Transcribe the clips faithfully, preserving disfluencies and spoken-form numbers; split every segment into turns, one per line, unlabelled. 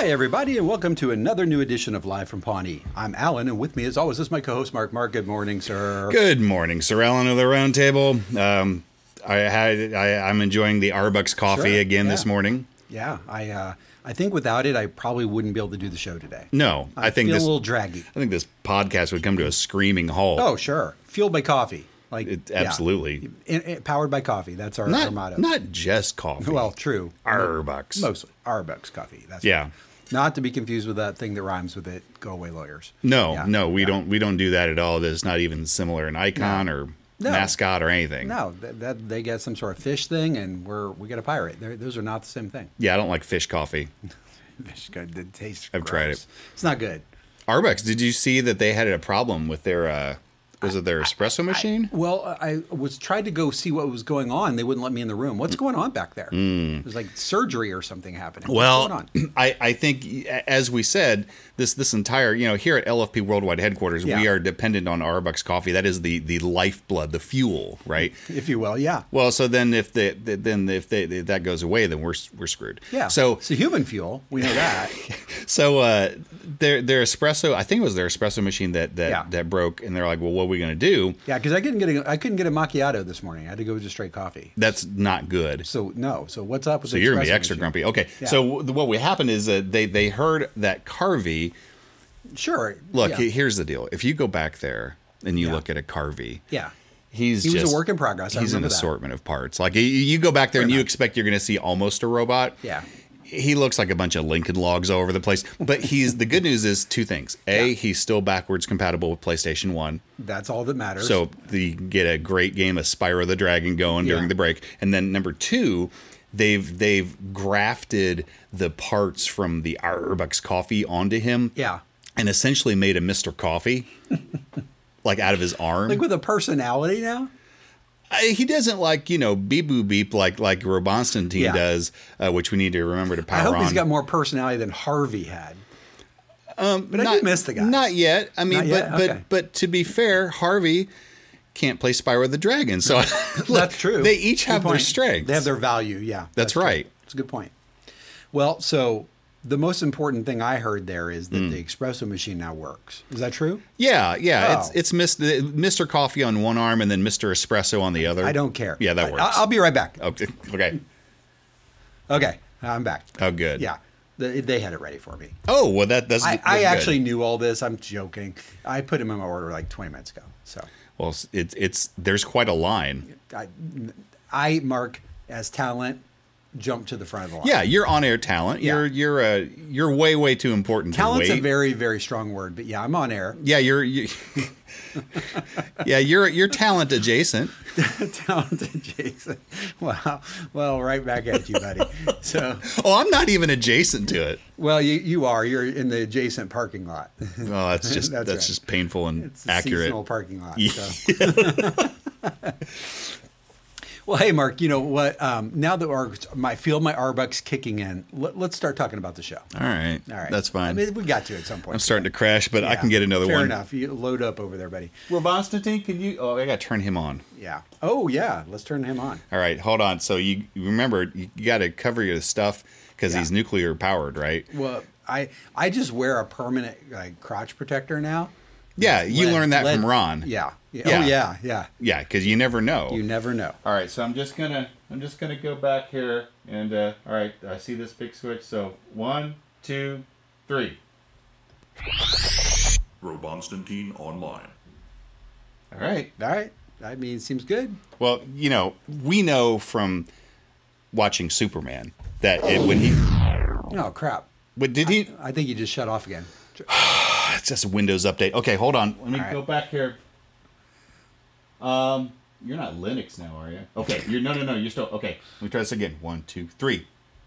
everybody, and welcome to another new edition of Live from Pawnee. I'm Alan, and with me, as always, is my co-host, Mark. Mark, good morning, sir.
Good morning, Sir Alan of the Round Table. Um, I had, I, I'm enjoying the Arbucks coffee
Sure,
again
yeah.
this morning.
Yeah, I uh, I think without it, I probably wouldn't be able to do the show today.
No, I,
I
think
feel
this.
a little draggy.
I think this podcast would come to a screaming halt.
Oh, sure. Fueled by coffee. Like
It-
yeah.
absolutely.
In- in- powered by coffee. That's our, our
not
motto.
not just coffee.
Well, true.
Arbucks.
Mostly. Arbucks coffee. That's
Yeah.
right. Not to be confused with that thing that rhymes with it. Go away, lawyers.
No,
Yeah,
no, we
yeah.
don't. We don't do that at all. There's not even similar an icon or
No.
mascot or anything.
No, that, that they get some sort of fish thing, and we're we get a pirate. They're, those are not the same thing.
Yeah, I don't like fish coffee.
Fish good. It tastes.
I've tried
gross.
it.
It's not good.
Arbucks. Did you see that they had a problem with their? Uh, was it their espresso machine?
Well, I was tried to go see what was going on. They wouldn't let me in the room. What's going on back there? It was like surgery or something happening. What's
Well,
going on?
I, I think, as we said, this this entire, you know, here at L F P Worldwide Headquarters,
Yeah.
we are dependent on Arbucks coffee. That is the the lifeblood, the fuel, right?
If you will, yeah.
Well, so then if the, the then if, they, if that goes away, then we're we're screwed.
Yeah.
So
it's a human fuel. We know that.
so uh, their their espresso, I think it was their espresso machine that that,
Yeah.
that broke, and they're like, well, what are we going to do?
Yeah, because I couldn't get a, I couldn't get a macchiato this morning. I had to go just straight coffee.
That's not good.
So no. So what's up with
So
the
you're gonna be
espresso
extra
machine?
grumpy. Okay.
Yeah.
So w- what we happened is that they they heard that Carvey.
Sure.
Look,
yeah.
he- here's the deal. If you go back there and you
Yeah.
look at a Carvey,
yeah.
he's
He was a
just,
work in progress. I
He's an
remember that.
assortment of parts. Like you, you go back there and
Fair
you
enough.
expect you're going to see almost a robot.
Yeah.
He looks like a bunch of Lincoln logs all over the place. But he's the good news is two things. A,
Yeah.
he's still backwards compatible with PlayStation one.
That's all that matters.
So the, you can get a great game of Spyro the Dragon going
Yeah.
during the break. And then number two, they've they've grafted the parts from the Arbucks coffee onto him.
yeah.
And essentially made a Mister Coffee, like out of his arm.
Like with a personality now.
I, he doesn't like, you know, beep boop beep like like Robonstantine
Yeah.
does, uh, which we need to remember to power
I hope
on.
he's got more personality than Harvey had.
um,
but I do miss the guy.
Not yet. I mean,
Not
but
yet?
but
Okay.
but to be fair, Harvey can't play Spyro the Dragon, so look,
That's true.
They each
Good
have their
point.
strengths.
They have their value. Yeah,
That's
true.
right.
It's a good point. Well, so the most important thing I heard there is that
Mm.
the espresso machine now works. Is that true?
Yeah, yeah.
Oh.
It's it's Mister Mister Coffee on one arm and then Mister Espresso on the other.
I don't care.
Yeah, that
I-
works.
I'll be right back.
Okay. Okay.
Okay, I'm back.
Oh, good.
Yeah, they, they had it ready for me.
Oh, well, that that's.
I,
that's
I
good.
actually knew all this. I'm joking. I put them in my order like twenty minutes ago. So
Well, it's it's there's quite a line.
I, I Mark, as talent, jump to the front of the line.
Yeah, you're on air talent.
Yeah.
You're you're uh, you're way way too important
Talent's
to
a
wait.
very, very strong word, but yeah, I'm on air.
yeah, you're you, yeah you're you're talent adjacent.
Talented Jason. Wow. Well, right back at you, buddy. So,
Oh, I'm not even adjacent to it.
well, you, you are. You're in the adjacent parking lot.
Oh, that's just
That's
that's,
right.
just painful and
It's a
accurate.
seasonal parking lot.
Yeah.
So. Well, hey, Mark. You know what? Um, now that our my feel my Arbucks kicking in, let, let's start talking about the show.
All right,
All right.
that's fine.
I mean, we got to at some point.
I'm starting to crash, but I
Yeah.
can get another
Fair
one.
enough. You load up over there, buddy.
Robonstantine, can you? Oh, I got to turn him on.
Yeah. Oh, yeah. Let's turn him on.
All right, hold on. So you, you remember you, you got to cover your stuff because
Yeah.
he's nuclear powered, right?
Well, I I just wear a permanent like crotch protector now.
Yeah, you
Lead-
learned that
lead-
from Ron.
Yeah. yeah.
Yeah.
Oh, yeah. Yeah.
Yeah, because you never know.
You never know.
All right, so I'm just gonna I'm just gonna go back here and uh, all right, I see this big switch. So one, two, three.
Robonstantine Online.
All right.
All right. I mean, it seems good.
Well, you know, we know from watching Superman that it, when he
Oh, crap.
what did he?
I think you just shut off again.
It's just a Windows update. Okay, hold on. Let me
All right.
go back here. Um, you're not Linux now, are you? Okay, you're no, no, no. You're still okay. Let me try this again. One, two, three.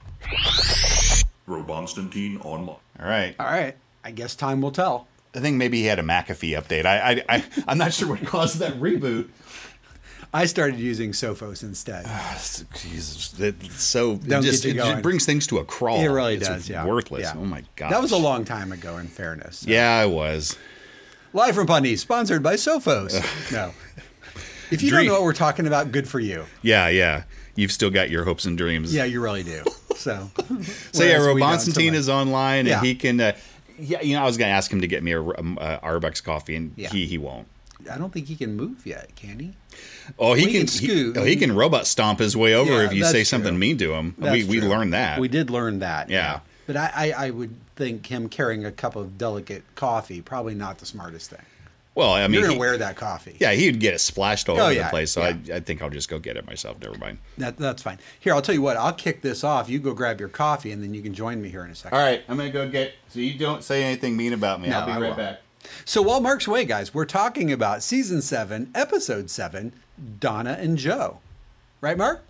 Robonstantine Online.
All right.
All right. I guess time will tell.
I think maybe he had a McAfee update. I, I, I I'm not sure what caused that reboot.
I started using Sophos instead.
Jesus, it's so it
Don't
just,
get you
it just
going.
brings things to a crawl.
It really
It's
does, yeah.
Worthless.
Yeah.
Oh my god.
That was a long time ago, in fairness. So.
Yeah, I was.
Live from Pawnee, sponsored by Sophos. no. If you
Dream-
don't know what we're talking about, good for you.
Yeah, yeah. You've still got your hopes and dreams.
Yeah, you really do. So,
So yeah,
whereas we don't so
Robonstantine
much.
is online, and
Yeah.
he can. Uh, yeah, you know, I was going to ask him to get me a, um, uh, Arbucks coffee, and
Yeah.
he he won't.
I don't think he can move yet, can he?
Oh, he
Well, he
can,
can scoot.
He, oh, he can robot stomp his way over
Yeah,
if you
that's
say something
true.
mean to him.
That's
we we
true.
learned that.
We did learn that.
Yeah.
But I, I, I would think him carrying a cup of delicate coffee probably not the smartest thing.
Well, I mean,
You're gonna
he-
wear that coffee.
yeah, he'd get it splashed all
Oh,
over
yeah,
the place. So
yeah.
I, I think I'll just go get it myself. Never mind.
That, that's fine. Here, I'll tell you what. I'll kick this off. You go grab your coffee, and then you can join me here in a second.
All right, I'm gonna go get. So you don't say anything mean about me.
No,
I'll be
I
right
won't.
back.
So while Mark's away, guys, we're talking about season seven, episode seven, Donna and Joe. Right, Mark?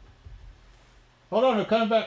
Hold on, I'm coming back.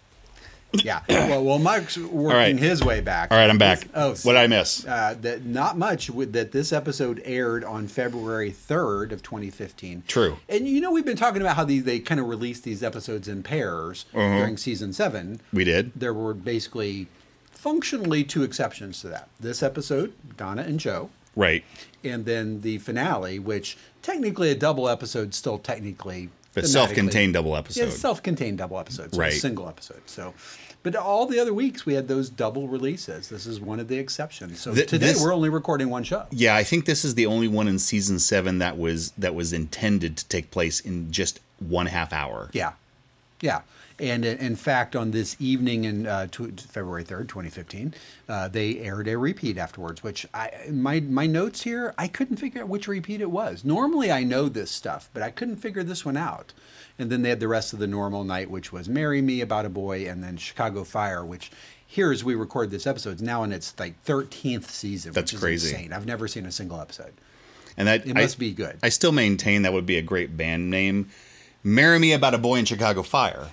Yeah. Well, well Mark's working
right.
his way back.
All right, I'm back.
Oh,
What did I miss?
Uh, that not much. With that, this episode aired on February third of twenty fifteen.
True.
And you know we've been talking about how these they kind of released these episodes in pairs
Uh-huh.
during season seven.
We did.
There were basically functionally two exceptions to that. This episode, Donna and Joe,
Right.
and then the finale, which technically a double episode, still technically
But
thematically-
self-contained double
Yeah,
episode.
it's self-contained double episode, so
Right.
a single episode. So, but all the other weeks we had those double releases. This is one of the exceptions. So
Th-
today
this-
we're only recording one show.
Yeah, I think this is the only one in season seven that was that was intended to take place in just one half hour.
Yeah, yeah. And in in fact, on this evening in uh, tw- February third, twenty fifteen, uh, they aired a repeat afterwards. Which I my my notes here, I couldn't figure out which repeat it was. Normally, I know this stuff, but I couldn't figure this one out. And then they had the rest of the normal night, which was "Marry Me," "About a Boy," and then "Chicago Fire," which here as we record this episode is now in its like thirteenth season.
That's
which is
crazy.
Insane. I've never seen a single episode.
And that
It
I-
must be good.
I still maintain that would be a great band name. Marry Me About a Boy in Chicago Fire.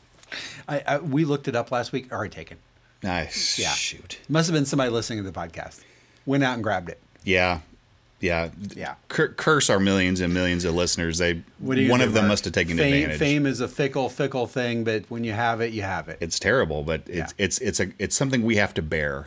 I, I we looked it up last week. Already taken.
Nice.
Yeah.
Shoot.
Must have been somebody listening to the podcast. Went out and grabbed it.
Yeah. Yeah.
Yeah.
Cur- curse our millions and millions of listeners. They
What do you
one
do,
of them
Mark?
must have taken
fame,
advantage.
Fame is a fickle, fickle thing, but when you have it, you have it.
It's terrible, but it's
Yeah.
it's it's a it's something we have to bear.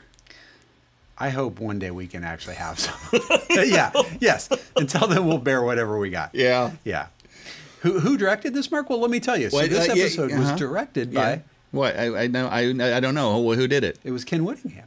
I hope one day we can actually have some. yeah, yes. Until then, we'll bear whatever we got.
Yeah.
Yeah. Who who directed this, Mark? Well, let me tell you. So
Well,
this
uh, yeah,
episode was
uh-huh.
directed
Yeah.
by,
What? I I know I I don't know who, who did it.
it was Ken Whittingham.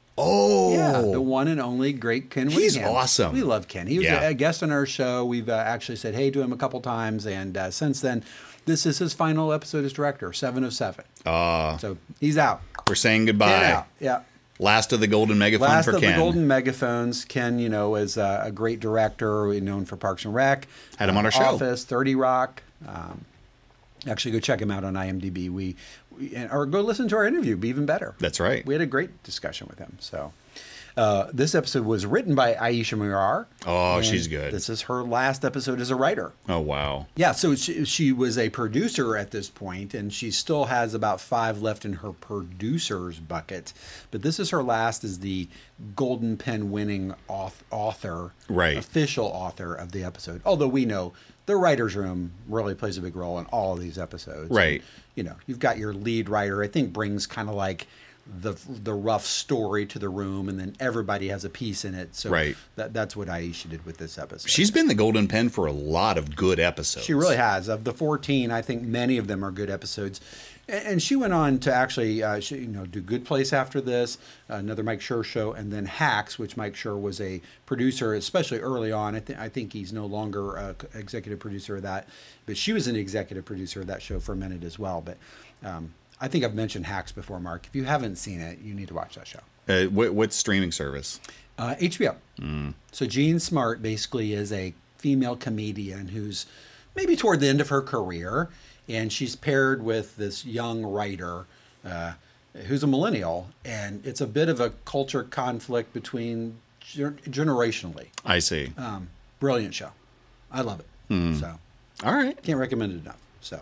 Oh.
Yeah, the one and only great Ken
He's
Whittingham.
awesome.
We love Ken. He was
Yeah.
a, a guest on our show. We've uh, actually said hey to him a couple times, and uh, since then, this is his final episode as director, seven of seven.
Uh,
So he's out.
we're saying
Ken
goodbye.
out. Yeah.
Last of the golden megaphone
Last
for
of
Ken.
the Golden Megaphones. Ken, you know, is a, a great director, known for Parks and Rec.
Had him on
uh,
our show.
Office, thirty Rock. Um, actually, go check him out on IMDb. We, we or go listen to our interview. Be even better.
That's right.
We had a great discussion with him. So. Uh, this episode was written by Aisha Mirar.
Oh,
and
she's good.
This is her last episode as a writer.
Oh wow.
Yeah, so she, she was a producer at this point, and she still has about five left in her producer's bucket. But this is her last as the Golden Pen winning auth- author,
Right.
official author of the episode. Although we know the writer's room really plays a big role in all of these episodes.
Right.
And, you know, you've got your lead writer, I think brings kind of like the the rough story to the room, and then everybody has a piece in it. So
Right.
that, that's what Aisha did with this episode.
She's been the golden pen for a lot of good episodes.
She really has. Of the fourteen, I think many of them are good episodes. And and she went on to actually, uh, she, you know, do Good Place after this, another Mike Schur show, and then Hacks, which Mike Schur was a producer, especially early on. I, th- I think he's no longer a c- executive producer of that, but she was an executive producer of that show for a minute as well. But um, I think I've mentioned Hacks before, Mark. If you haven't seen it, you need to watch that show.
Uh, what, what streaming service?
Uh, H B O. So Jean Smart basically is a female comedian who's maybe toward the end of her career, and she's paired with this young writer uh, who's a millennial, and it's a bit of a culture conflict between ger- generationally.
I see.
Um, brilliant show. I love it. So
All right.
can't recommend it enough. So.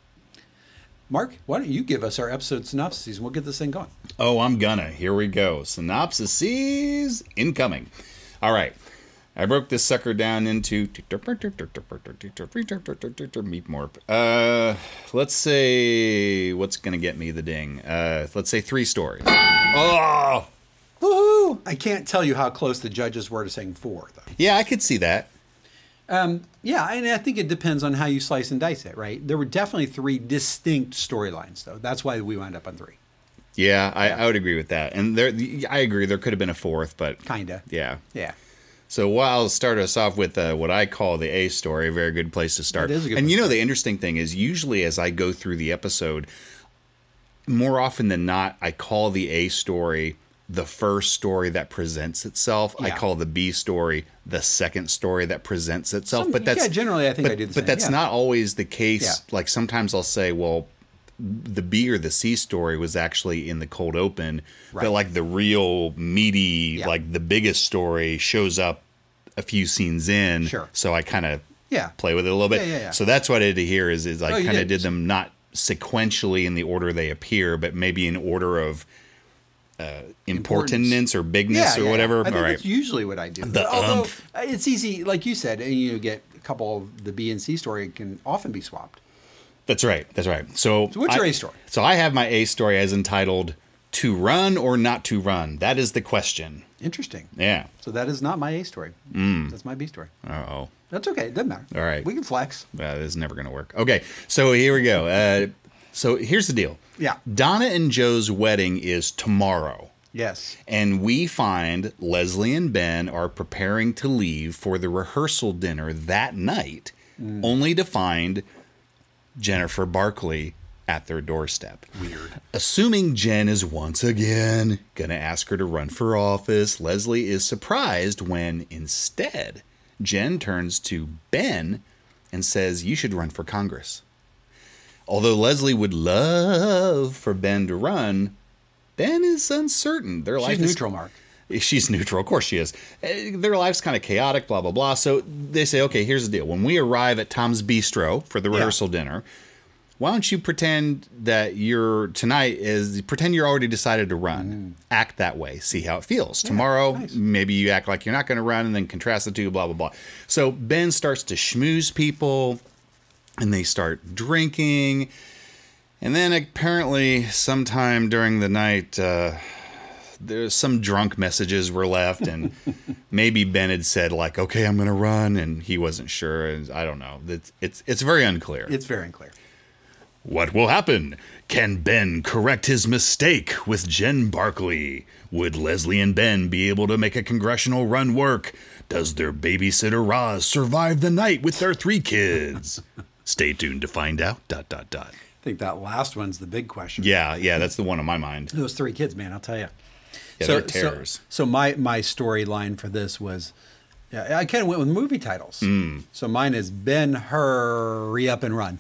Mark, why don't you give us our episode synopsis and we'll get this thing going.
Oh, I'm gonna. Here we go. Synopsis incoming. All right. I broke this sucker down into meep morp. Uh, let's say what's gonna get me the ding. Uh, let's say three stories. Oh,
Woohoo! I can't tell you how close the judges were to saying four, though.
yeah, I could see that.
Yeah, and I think it depends on how you slice and dice it, right? There were definitely three distinct storylines, though. That's why we wound up on three.
Yeah, I, I would agree with that. And there, I agree. There could have been a fourth, but
Kinda.
yeah.
Yeah.
So well, I'll start us off with uh, what I call the A story. A very good place to start.
It is a good
and
place
you know,
to
the interesting thing is usually as I go through the episode, more often than not, I call the A story the first story that presents itself. I
Yeah.
call the B story the second story that presents itself.
Some-
but that's
yeah, generally I think
but,
I do the
But
same,
that's
yeah.
not always the case.
Yeah.
Like sometimes I'll say, well, the B or the C story was actually in the cold open,
Right.
but like the real meaty,
Yeah.
like the biggest story shows up a few scenes in.
Sure.
So I kind of
Yeah.
play with it a little bit.
Yeah, yeah, yeah.
So that's what I did here is, is I
Oh, you
kind of
did.
did them not sequentially in the order they appear, but maybe in order of uh, importance or bigness
Yeah,
or
yeah,
whatever.
I think
All right.
that's usually what I do.
The
Although
umph.
uh, it's easy, like you said, and you get a couple of the B and C story can often be swapped.
That's right. That's right. So,
So what's your
I-
A story?
So I have my A story as entitled "To Run or Not to Run." That is the question.
Interesting.
Yeah.
So that is not my A story. Mm. That's my B story.
Uh oh.
That's okay. It doesn't matter.
All right.
We can flex.
Uh, this is never going to work. Okay, so here we go. Uh, so here's the deal.
Yeah.
Donna and Joe's wedding is tomorrow.
Yes.
And we find Leslie and Ben are preparing to leave for the rehearsal dinner that night,
Mm.
only to find Jennifer Barkley at their doorstep.
Weird.
Assuming Jen is once again going to ask her to run for office, Leslie is surprised when instead Jen turns to Ben and says, "You should run for Congress." Although Leslie would love for Ben to run, Ben is uncertain. Their life
She's
is
neutral, Mark.
She's neutral. Of course she is. Eh, Their life's kind of chaotic, blah, blah, blah. So they say, okay, here's the deal. When we arrive at Tom's Bistro for the
Yeah.
rehearsal dinner, why don't you pretend that you're tonight is pretend you're already decided to run. Act that way. See how it feels. Tomorrow,
nice.
maybe you act like you're not going to run and then contrast the two, blah, blah, blah. So Ben starts to schmooze people and they start drinking. And then apparently sometime during the night, uh, there's some drunk messages were left, and maybe Ben had said like, "Okay, I'm going to run," and he wasn't sure. And I don't know. It's it's it's very unclear.
It's very unclear.
What will happen? Can Ben correct his mistake with Jen Barkley? Would Leslie and Ben be able to make a congressional run work? Does their babysitter Roz survive the night with their three kids? Stay tuned to find out. Dot dot dot.
I think that last one's the big question.
Yeah, yeah, that's the one on my mind.
Those three kids, man, I'll tell you.
Yeah, they're terrors.
So, so my my storyline for this was, yeah, I kind of went with movie titles.
Hmm.
So mine is Ben Hurry Up and Run.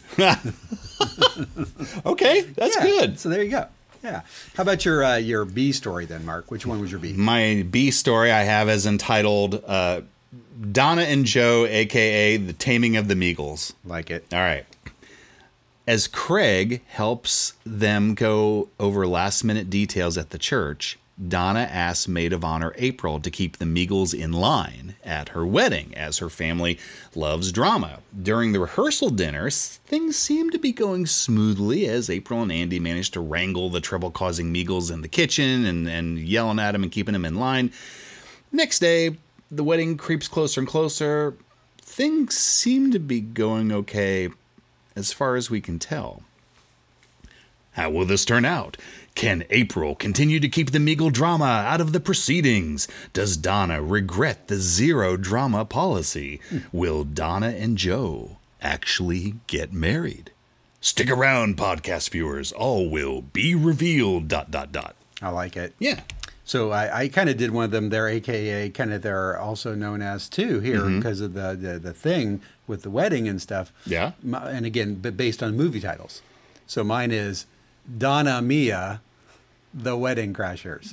Okay, that's
Yeah,
good.
So there you go. Yeah. How about your uh, your B story then, Mark? Which one was your B?
My B story I have is entitled uh, Donna and Joe, a k a. The Taming of the Meagles.
Like it.
All right. As Craig helps them go over last minute details at the church, Donna asks Maid of Honor April to keep the Meagles in line at her wedding, as her family loves drama. During the rehearsal dinner, things seem to be going smoothly as April and Andy manage to wrangle the trouble-causing Meagles in the kitchen and, and yelling at them and keeping them in line. Next day, the wedding creeps closer and closer. Things seem to be going okay as far as we can tell. How will this turn out? Can April continue to keep the Meagle drama out of the proceedings? Does Donna regret the zero drama policy? Will Donna and Joe actually get married? Stick around, podcast viewers. All will be revealed. Dot dot dot.
I like it.
Yeah.
So I, I kind of did one of them. They're A K A kind of they're also known as too here
Mm-hmm.
because of the, the the thing with the wedding and stuff.
Yeah.
My- And again, but based on movie titles. So mine is Donna Mia, The Wedding Crashers.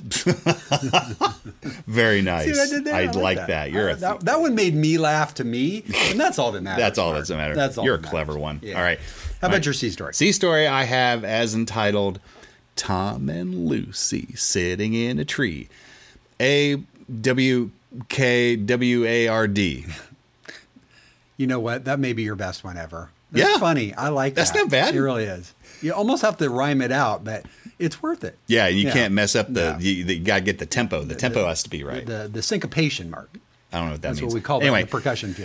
Very nice.
See what I did there?
I,
I
like that. You're
Uh,
a
that, that one made me laugh to me, and that's all that matters.
That's all
Mark.
that matters.
That's all.
You're a
that
clever
matters.
one.
Yeah.
All right.
How
All
about
right.
your C story?
C story I have as entitled Tom and Lucy Sitting in a Tree. A W K W A R D.
You know what? That may be your best one ever. That's
Yeah.
funny. I like
That's
that.
not bad.
It really is. You almost have to rhyme it out, but it's worth it.
Yeah, you
Yeah.
can't mess up the.
No.
You, you got to get the tempo. The tempo has to be right.
The the syncopation mark.
I don't know what that
That's
means.
what we call that
anyway,
in the percussion field.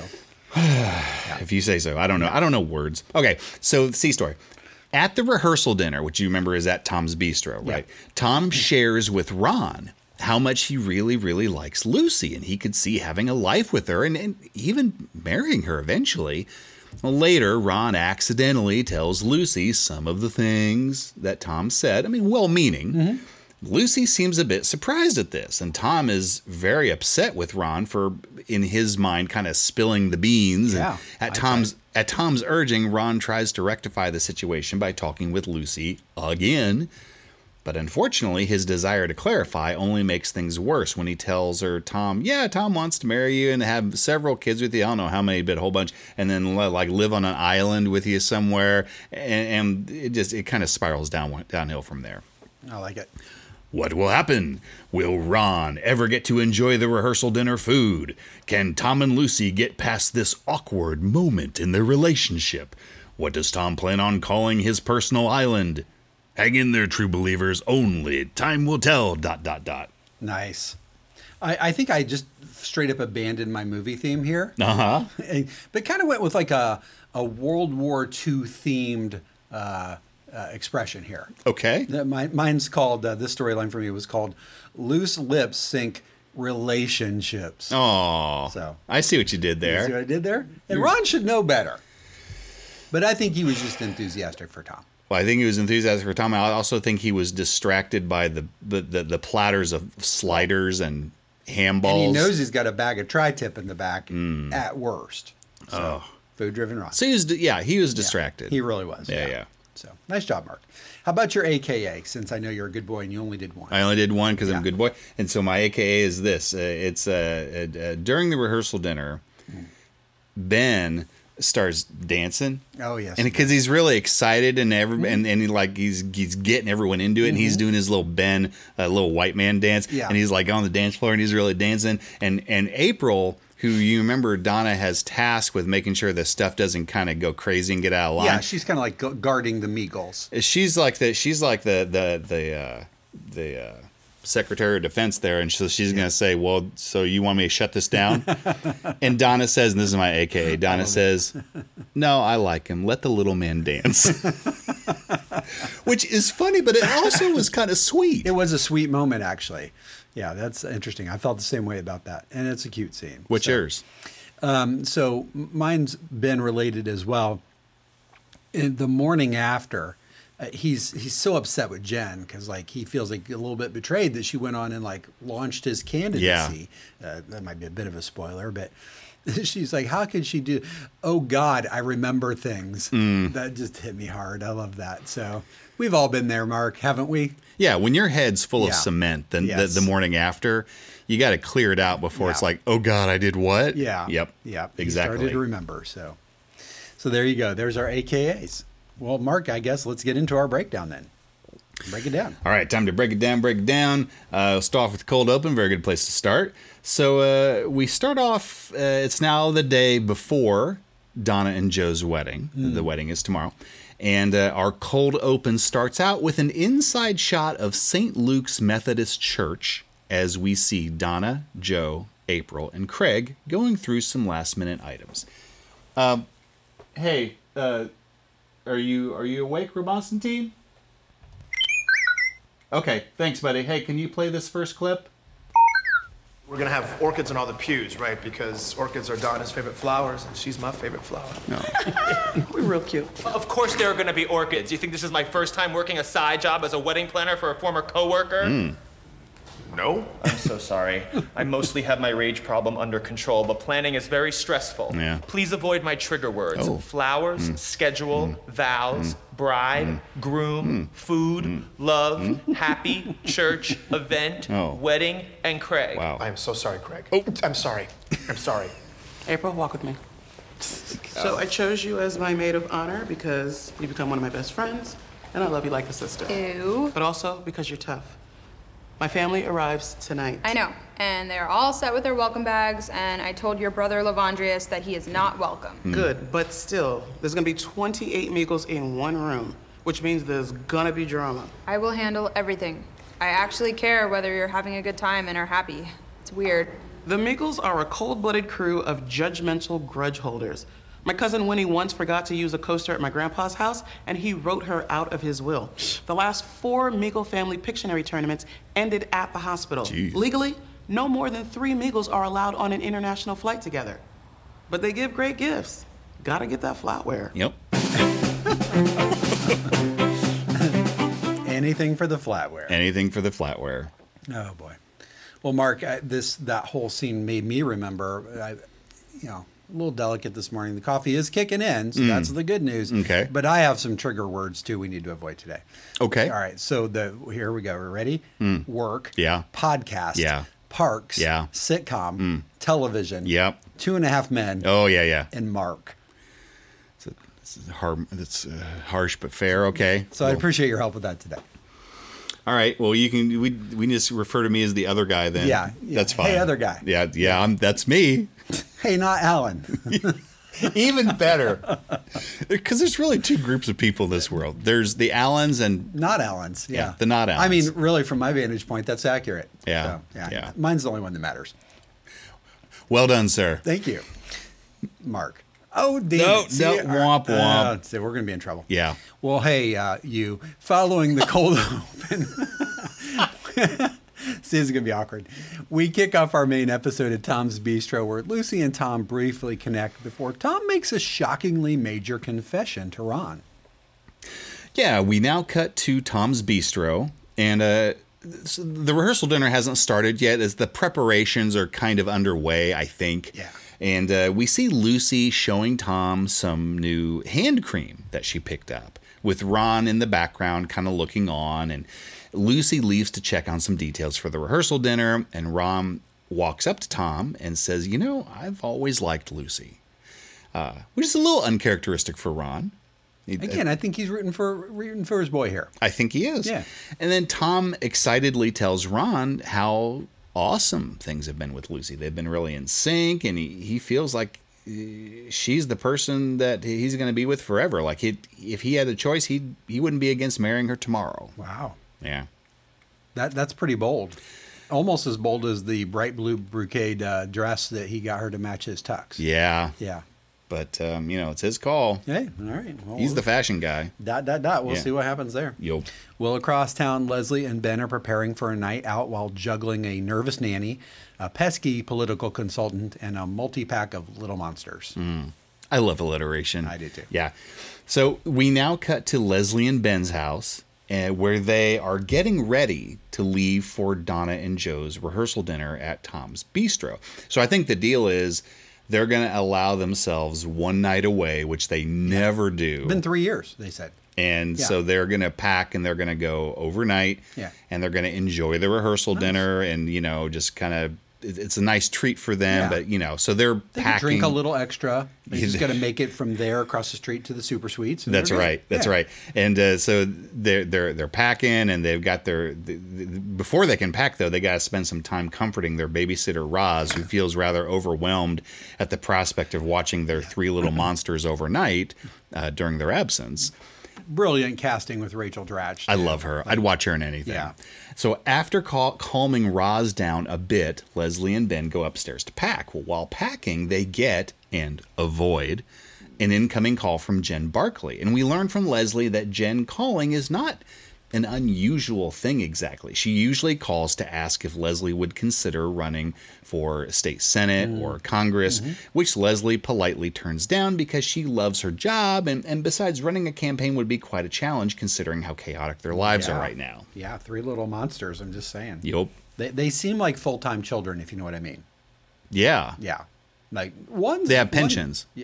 If you say so. I don't know. I don't know words. Okay, so C story. At the rehearsal dinner, which you remember is at Tom's Bistro, right?
Yeah.
Tom shares with Ron how much he really, really likes Lucy, and he could see having a life with her and, and even marrying her eventually. Well, later, Ron accidentally tells Lucy some of the things that Tom said. I mean, well-meaning. Mm-hmm. Lucy seems a bit surprised at this, and Tom is very upset with Ron for, in his mind, kind of spilling the beans.
Yeah,
and at Tom's at Tom's urging, Ron tries to rectify the situation by talking with Lucy again. But unfortunately, his desire to clarify only makes things worse when he tells her, Tom, yeah, Tom wants to marry you and have several kids with you. I don't know how many, but a whole bunch. And then like live on an island with you somewhere. And, and it just, it kind of spirals down downhill from there.
I like it.
What will happen? Will Ron ever get to enjoy the rehearsal dinner food? Can Tom and Lucy get past this awkward moment in their relationship? What does Tom plan on calling his personal island? Hang in there, true believers. Only time will tell, dot, dot, dot.
Nice. I, I think I just straight up abandoned my movie theme here.
Uh-huh.
But kind of went with like a, a World War Two themed uh, uh, expression here.
Okay.
Uh, My, mine's called, uh, this storyline for me was called Loose Lips Sink Relationships.
Oh,
So.
I see what you did
You see
there.
what I did there? And Ron should know better. But I think he was just enthusiastic for Tom.
Well, I think he was enthusiastic for Tom. I also think he was distracted by the the, the, the platters of sliders and ham balls.
And he knows he's got a bag of tri-tip in the back at worst. So,
Oh.
food-driven Ron.
So he was, yeah, he was distracted.
He really was.
Yeah, yeah.
So, nice job, Mark. How about your A K A, since I know you're a good boy and you only did one?
I only did one because I'm
Yeah.
a good boy. And so my A K A is this. Uh, it's uh, uh, uh, during the rehearsal dinner, Ben starts dancing.
Oh, yes.
And because he's really excited and every and, and he like he's he's getting everyone into it and he's doing his little Ben uh, little white man dance
Yeah.
and he's like on the dance floor and he's really dancing and and April, who you remember Donna has tasked with making sure the stuff doesn't kind of go crazy and get out of line.
Yeah, she's kind of like gu- guarding the Meagles.
She's like the she's like the the the uh, the uh, Secretary of Defense there, and so she's gonna say, "Well, so you want me to shut this down?" And Donna says, and "This is my A K A." Donna says, "No, I like him. Let the little man dance," which is funny, but it also was kind of sweet.
It was a sweet moment, actually. Yeah, that's interesting. I felt the same way about that, and it's a cute scene.
What's
so,
yours?
Um, so mine's been related as well. In the morning after, uh, he's he's so upset with Jen because like he feels like a little bit betrayed that she went on and like launched his candidacy. Uh, that might be a bit of a spoiler, but she's like, "How could she do? Oh God, I remember things."
Mm.
That just hit me hard. I love that. So we've all been there, Mark, haven't we?
Yeah, when your head's full
Yeah.
of cement, then
Yes.
the, the morning after, you got to clear it out before it's
Yeah.
like, "Oh God, I did what?"
Yeah.
Yep.
Yep. He
Exactly.
started to remember. So, so there you go. There's our A K As. Well, Mark, I guess let's get into our breakdown then. Break it down.
All right, time to break it down, break it down. Uh, we'll start off with the cold open, very good place to start. So uh, we start off, uh, it's now the day before Donna and Joe's wedding. The wedding is tomorrow. And uh, our cold open starts out with an inside shot of Saint Luke's Methodist Church as we see Donna, Joe, April, and Craig going through some last minute items. Um, hey, uh, are you are you awake, Robonstantine? Okay, thanks, buddy. Hey, can you play this first clip?
We're gonna have orchids on all the pews, right? Because orchids are Donna's favorite flowers, and she's my favorite flower.
We're real cute.
Of course there are going to be orchids. You think this is my first time working a side job as a wedding planner for a former coworker?
No?
I'm so sorry. I mostly have my rage problem under control, but planning is very stressful.
Yeah.
Please avoid my trigger words.
Oh.
Flowers, schedule, vows, bride, groom, food, love, happy, church, event,
Oh.
wedding, and Craig.
Wow.
I am so sorry, Craig. Oh, I'm sorry. I'm sorry.
April, walk with me. So I chose you as my maid of honor because you become one of my best friends, and I love you like a sister.
Ew.
But also because you're tough. My family arrives tonight.
I know. And they're all set with their welcome bags, and I told your brother Lavandrius that he is not welcome.
Good, but still, there's gonna be twenty-eight Meagles in one room, which means there's gonna be drama.
I will handle everything. I actually care whether you're having a good time and are happy. It's weird.
The Meagles are a cold-blooded crew of judgmental grudge holders. My cousin Winnie once forgot to use a coaster at my grandpa's house, and he wrote her out of his will. The last four Meagle family Pictionary tournaments ended at the hospital.
Jeez.
Legally, no more than three Meagles are allowed on an international flight together. But they give great gifts. Gotta get that flatware.
Yep.
Anything for the flatware.
Anything for the flatware.
Oh boy. Well, Mark, I, this that whole scene made me remember. I, you know, a little delicate this morning. The coffee is kicking in, so that's the good news.
Okay.
But I have some trigger words too. We need to avoid today.
Okay.
All right. So the here we go. We're ready. Work.
Yeah.
Podcast.
Yeah.
Parks.
Yeah.
Sitcom. Television.
Yep.
Two and a Half Men.
Oh, yeah, yeah.
And Mark.
It's, a, it's a hard, it's uh, harsh but fair. Okay.
So I
Well,
appreciate your help with that today.
all right. Well, you can we we can just refer to me as the other guy then.
Yeah, yeah.
That's fine.
Hey, other guy.
Yeah, yeah. I'm, that's me.
Hey, not Alan.
Even better. Because there's really two groups of people in this world. There's the Allens and
Not Allen's. Yeah.
Yeah, the not
I mean,
Allens.
really, from my vantage point, that's accurate.
Yeah,
So, yeah.
yeah.
Mine's the only one that matters.
well done, sir.
Thank you, Mark. Oh, damn
No,
it. See,
no,
uh,
womp, womp.
uh, see, we're going to be in trouble.
Yeah.
Well, hey, uh, you, following the cold open. See, this is going to be awkward. We kick off our main episode at Tom's Bistro, where Lucy and Tom briefly connect before Tom makes a shockingly major confession to Ron.
Yeah, we now cut to Tom's Bistro, and uh, so the rehearsal dinner hasn't started yet, as the preparations are kind of underway, I think.
Yeah.
And uh, we see Lucy showing Tom some new hand cream that she picked up, with Ron in the background kind of looking on. And Lucy leaves to check on some details for the rehearsal dinner, and Ron walks up to Tom and says, you know, I've always liked Lucy, uh, which is a little uncharacteristic for Ron. He-
Again, I think he's rooting for rooting for his boy here.
I think he is.
Yeah.
And then Tom excitedly tells Ron how awesome things have been with Lucy. They've been really in sync, and he, he feels like uh, she's the person that he's going to be with forever. Like he, if he had a choice, he he wouldn't be against marrying her tomorrow.
Wow.
Yeah.
That that's pretty bold. Almost as bold as the bright blue brocade uh, dress that he got her to match his tux.
Yeah.
Yeah.
But, um, you know, it's his call.
Hey, all right. Well,
He's the fashion guy.
dot dot dot. We'll
Yeah.
see what happens there.
Yo.
Well, across town, Leslie and Ben are preparing for a night out while juggling a nervous nanny, a pesky political consultant, and a multi-pack of little monsters.
I love alliteration.
I do too.
Yeah. So we now cut to Leslie and Ben's house, uh, where they are getting ready to leave for Donna and Joe's rehearsal dinner at Tom's Bistro. So I think the deal is they're going to allow themselves one night away, which they never do.
Been three years, they said.
And
Yeah.
so they're going to pack and they're going to go overnight.
Yeah.
And they're going to enjoy the rehearsal dinner and, you know, just kind of, it's a nice treat for them.
Yeah.
But, you know, so they're
They
packing.
could drink a little extra. They
Yeah.
just got to make it from there across the street to the super suites. and
That's
they're good.
right. That's
Yeah.
right. And uh, so they're they're they're packing, and they've got their the, the, before they can pack though, they got to spend some time comforting their babysitter Roz, who feels rather overwhelmed at the prospect of watching their three little monsters overnight uh, during their absence.
Brilliant casting with Rachel Dratch.
I
too.
love her. I'd watch her in anything.
Yeah.
So after cal- calming Roz down a bit, Leslie and Ben go upstairs to pack. Well, while packing, they get and avoid an incoming call from Jen Barkley. And we learn from Leslie that Jen calling is not an unusual thing exactly. She usually calls to ask if Leslie would consider running for state senate or Congress, which Leslie politely turns down because she loves her job. And, and besides, running a campaign would be quite a challenge considering how chaotic their lives
Yeah.
are right now.
Yeah, three little monsters. I'm just saying.
Yup.
They they seem like full time children, if you know what I mean.
Yeah.
Yeah, like one's
They have
one-
pensions.
yeah.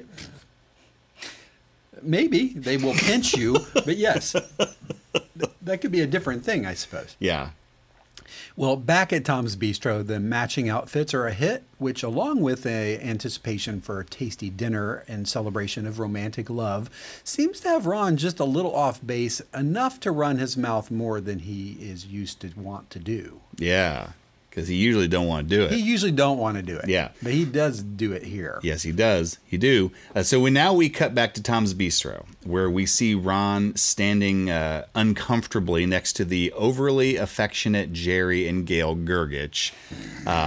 Maybe they will pinch you, but yes, th- that could be a different thing, I suppose.
Yeah.
Well, back at Tom's Bistro, the matching outfits are a hit, which, along with a anticipation for a tasty dinner and celebration of romantic love, seems to have Ron just a little off base, enough to run his mouth more than he is used to want to do.
Yeah. Because he usually don't want to do it.
He usually don't want to do it.
Yeah.
But he does do it here.
Yes, he does. He do. Uh, so we now we cut back to Tom's Bistro, where we see Ron standing uh, uncomfortably next to the overly affectionate Jerry and Gail Gergich. Um,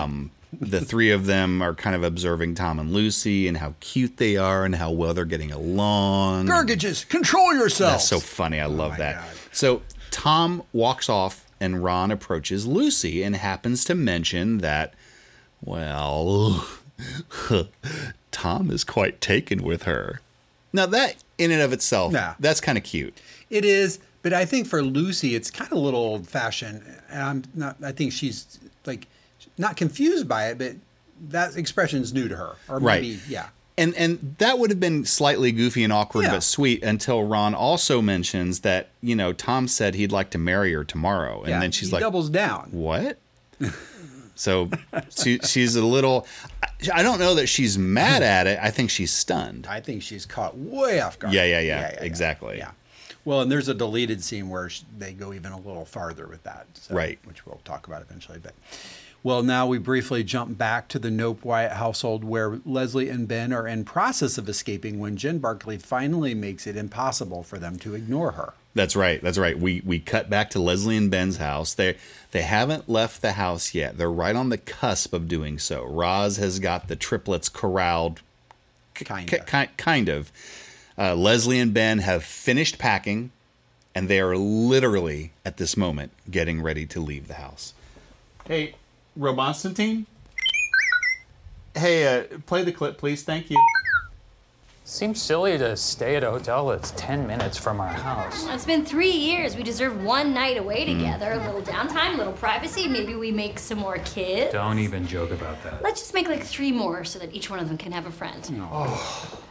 the three of them are kind of observing Tom and Lucy and how cute they are and how well they're getting along.
Gargages, control yourselves.
That's so funny. I love
my
that.
God.
So Tom walks off and Ron approaches Lucy and happens to mention that, well, Tom is quite taken with her. Now that in and of itself,
Yeah.
that's kind of cute.
It is, but I think for Lucy, it's kind of a little old fashioned. And I'm not, I think she's like not confused by it, but that expression's new to her. Or
Right.
maybe, yeah.
And and that would have been slightly goofy and awkward,
Yeah.
but sweet until Ron also mentions that, you know, Tom said he'd like to marry her tomorrow. And
yeah.
then she's
he
like,
doubles down.
what? So she, she's a little, I don't know that she's mad at it. I think she's stunned.
I think she's caught way off guard.
Yeah, yeah, yeah, exactly.
Yeah. Well, and there's a deleted scene where sh- they go even a little farther with that. So,
Right.
Which we'll talk about eventually. But well, now we briefly jump back to the Nope Wyatt household where Leslie and Ben are in process of escaping when Jen Barkley finally makes it impossible for them to ignore her.
That's right. That's right. We we cut back to Leslie and Ben's house. They they haven't left the house yet. They're right on the cusp of doing so. Roz has got the triplets corralled,
Kind
ki-
of.
ki- kind of. Uh, Leslie and Ben have finished packing, and they are literally at this moment getting ready to leave the house. Hey, Romonstantine. Hey, uh, play the clip, please. Thank you.
Seems silly to stay at a hotel that's ten minutes from our house.
It's been three years. We deserve one night away together. A little downtime, a little privacy. Maybe we make some more kids.
Don't even joke about that.
Let's just make like three more so that each one of them can have a friend.
Oh.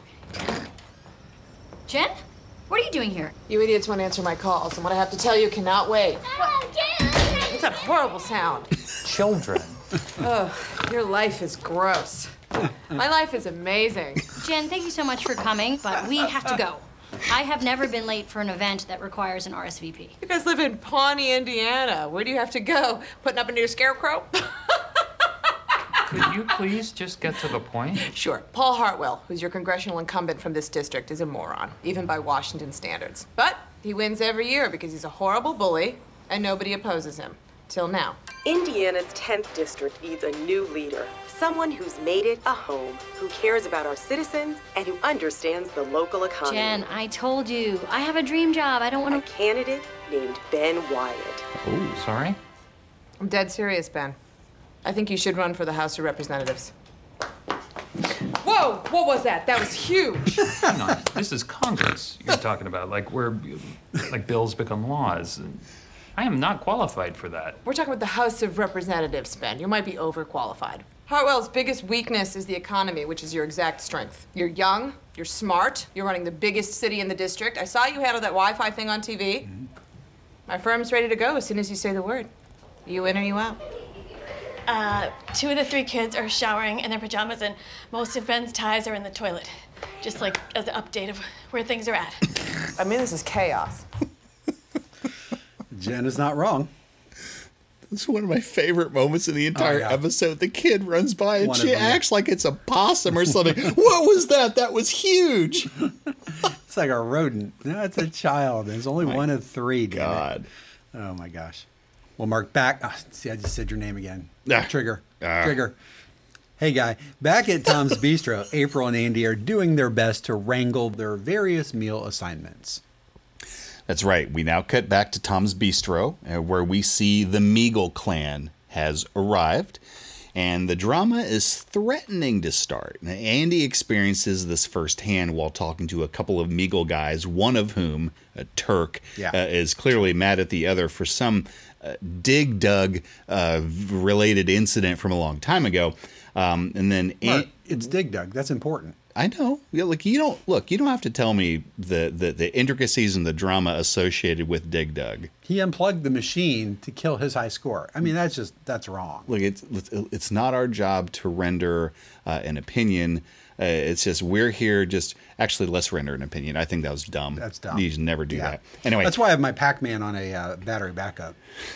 Jen? What are you doing here?
You idiots won't answer my calls, and what I have to tell you cannot wait.
What's
that horrible sound?
Children.
Ugh, your life is gross. My life is amazing.
Jen, thank you so much for coming, but we have to go. I have never been late for an event that requires an R S V P.
You guys live in Pawnee, Indiana. Where do you have to go? Putting up a new scarecrow?
Could you please just get to the point?
Sure. Paul Hartwell, who's your congressional incumbent from this district, is a moron, even by Washington standards. But he wins every year because he's a horrible bully and nobody opposes him. Till now.
Indiana's tenth district needs a new leader. Someone who's made it a home, who cares about our citizens, and who understands the local economy.
Jen, I told you, I have a dream job. I don't want
to... A candidate named Ben Wyatt.
Oh, sorry?
I'm dead serious, Ben. I think you should run for the House of Representatives. Whoa! What was that? That was huge!
Hang on. This is Congress you're talking about, like where like bills become laws. I am not qualified for that.
We're talking about the House of Representatives, Ben. You might be overqualified. Hartwell's biggest weakness is the economy, which is your exact strength. You're young, you're smart, you're running the biggest city in the district. I saw you handle that Wi-Fi thing on T V. Mm-hmm. My firm's ready to go as soon as you say the word. You in or you out?
Uh, two of the three kids are showering in their pajamas, and most of Ben's ties are in the toilet. Just like as an update of where things are at.
I mean, this is chaos.
Jen is not wrong.
This is one of my favorite moments in the entire
Oh, yeah.
episode. The kid runs by and
One of
she
them, yeah.
acts like it's a possum or something. What was that? That was huge.
It's like a rodent. No, it's a child. There's only
My
one of three. damn it.
God.
Oh my gosh. Well, Mark, back. ah, see, I just said your name again.
Ah.
Trigger.
Ah.
Trigger. Hey, guy. Back at Tom's Bistro, April and Andy are doing their best to wrangle their various meal assignments.
That's right. We now cut back to Tom's Bistro, uh, where we see the Meagle clan has arrived, and the drama is threatening to start. Now, Andy experiences this firsthand while talking to a couple of Meagle guys, one of whom, a Turk,
Yeah.
uh, is clearly mad at the other for some uh, dig dug uh, related incident from a long time ago. Um, and then
Mark,
An-
it's Dig Dug. That's important.
I know. Yeah, like you don't look. You don't have to tell me the, the, the intricacies and the drama associated with Dig Dug.
He unplugged the machine to kill his high score. I mean, that's just, that's wrong.
Look, it's it's not our job to render uh, an opinion. Uh, it's just we're here. Just actually, let's render an opinion. I think that was dumb.
That's dumb.
You should never do
Yeah.
that. Anyway,
That's why I have my Pac-Man on a uh, battery backup.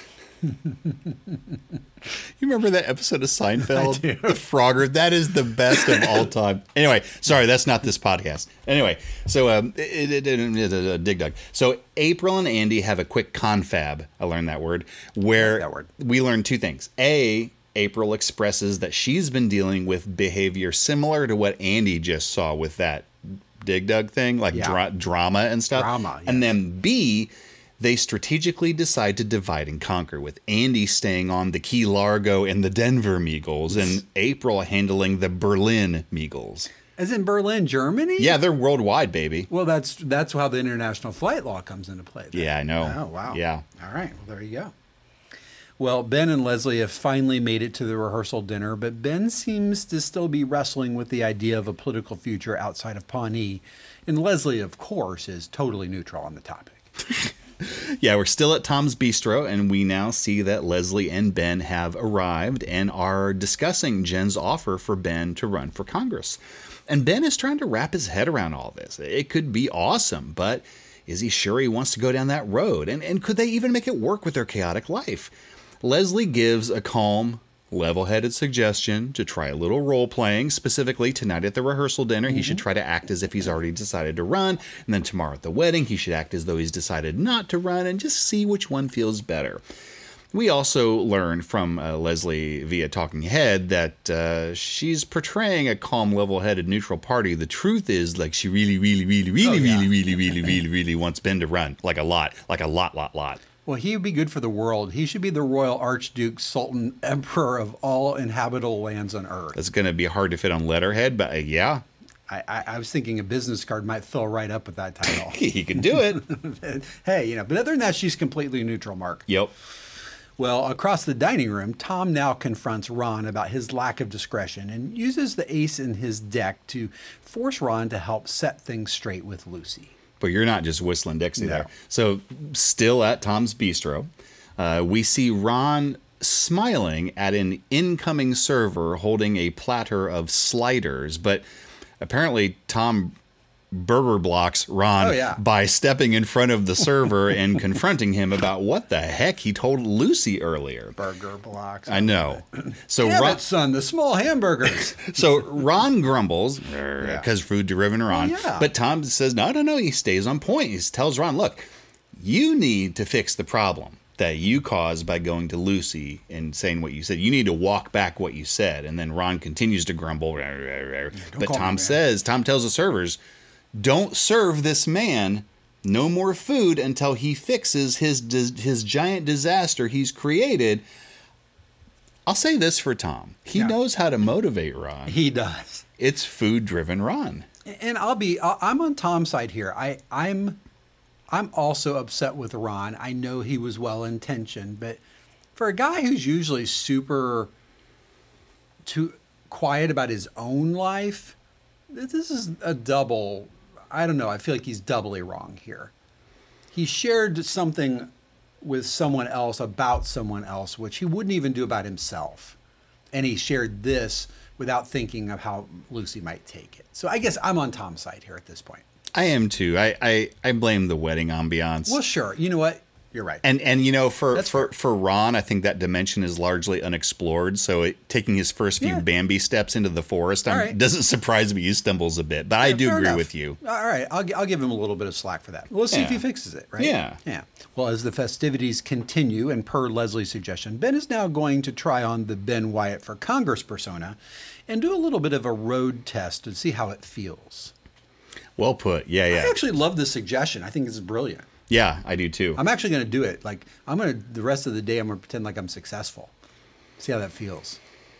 you remember that episode of Seinfeld?
I do.
The Frogger. That is the best of all time. Anyway, sorry, that's not this podcast. Anyway, so um, it, it, it, it, it, uh, Dig Dug. So April and Andy have a quick confab. I learned that word. Where
that word.
we learn two things. A, April expresses that she's been dealing with behavior similar to what Andy just saw with that Dig Dug thing, like
Yeah.
dra- drama and stuff.
Drama,
And then B, they strategically decide to divide and conquer, with Andy staying on the Key Largo and the Denver Meagles, and April handling the Berlin Meagles.
As in Berlin, Germany?
Yeah, they're worldwide, baby.
Well, that's that's how the international flight law comes into play. then.
Yeah, I know.
Oh, wow.
Yeah.
All right. Well, there you go. Well, Ben and Leslie have finally made it to the rehearsal dinner, but Ben seems to still be wrestling with the idea of a political future outside of Pawnee. And Leslie, of course, is totally neutral on the topic.
Yeah, we're still at Tom's Bistro, and we now see that Leslie and Ben have arrived and are discussing Jen's offer for Ben to run for Congress. And Ben is trying to wrap his head around all this. It could be awesome, but is he sure he wants to go down that road? And, and could they even make it work with their chaotic life? Leslie gives a calm, level-headed suggestion to try a little role-playing. Specifically, tonight at the rehearsal dinner, he should try to act as if he's already decided to run. And then tomorrow at the wedding, he should act as though he's decided not to run and just see which one feels better. We also learn from uh, Leslie via Talking Head that uh, she's portraying a calm, level-headed, neutral party. The truth is, like, she really, really, really, really,
Oh, yeah.
really, really, really, really, really wants Ben to run. Like a lot. Like a lot, lot, lot.
Well, he would be good for the world. He should be the royal archduke, sultan, emperor of all inhabitable lands on earth.
That's going to be hard to fit on letterhead, but uh, yeah.
I, I, I was thinking a business card might fill right up with that title.
He can do it.
Hey, you know, but other than that, she's completely neutral, Mark.
Yep.
Well, across the dining room, Tom now confronts Ron about his lack of discretion and uses the ace in his deck to force Ron to help set things straight with Lucy.
But you're not just whistling Dixie
No.
there. So, still at Tom's Bistro, uh, we see Ron smiling at an incoming server holding a platter of sliders. But apparently, Tom burger blocks Ron
Oh, yeah.
by stepping in front of the server and confronting him about what the heck he told Lucy earlier.
Burger blocks.
I know. So
Damn
Ron,
it, son, the small hamburgers.
so Ron grumbles because food driven Ron.
Well, yeah.
But Tom says, no, no, no. He stays on point. He tells Ron, look, you need to fix the problem that you caused by going to Lucy and saying what you said. You need to walk back what you said. And then Ron continues to grumble. But
call me
Tom
man.
says, Tom tells the servers, don't serve this man no more food until he fixes his his giant disaster he's created. I'll say this for Tom. He
Yeah.
knows how to motivate Ron.
He does.
It's food-driven Ron.
And I'll be I- I'm on Tom's side here. I I'm I'm also upset with Ron. I know he was well intentioned, but for a guy who's usually super too quiet about his own life, this is a double. I don't know. I feel like he's doubly wrong here. He shared something with someone else about someone else, which he wouldn't even do about himself. And he shared this without thinking of how Lucy might take it. So I guess I'm on Tom's side here at this point.
I am too. I, I, I blame the wedding ambiance.
Well, sure. You know what? You're right.
And and you know for
That's
for,
fair.
for Ron, I think that dimension is largely unexplored. So it, taking his first few
Yeah.
Bambi steps into the forest
All
um,
right.
doesn't surprise me. He stumbles a bit, but I
Yeah,
do
fair
agree
enough.
with you.
All right. I'll, gi- I'll give him a little bit of slack for that. We'll see if he
Yeah.
fixes it, right?
Yeah.
Yeah. Well, as the festivities continue, and per Leslie's suggestion, Ben is now going to try on the Ben Wyatt for Congress persona and do a little bit of a road test to see how it feels.
Well put. Yeah,
I
yeah,
actually love this suggestion. I think it's brilliant.
yeah. I do too.
I'm actually going to do it. Like, I'm going to, the rest of the day, I'm going to pretend like I'm successful. See how that feels.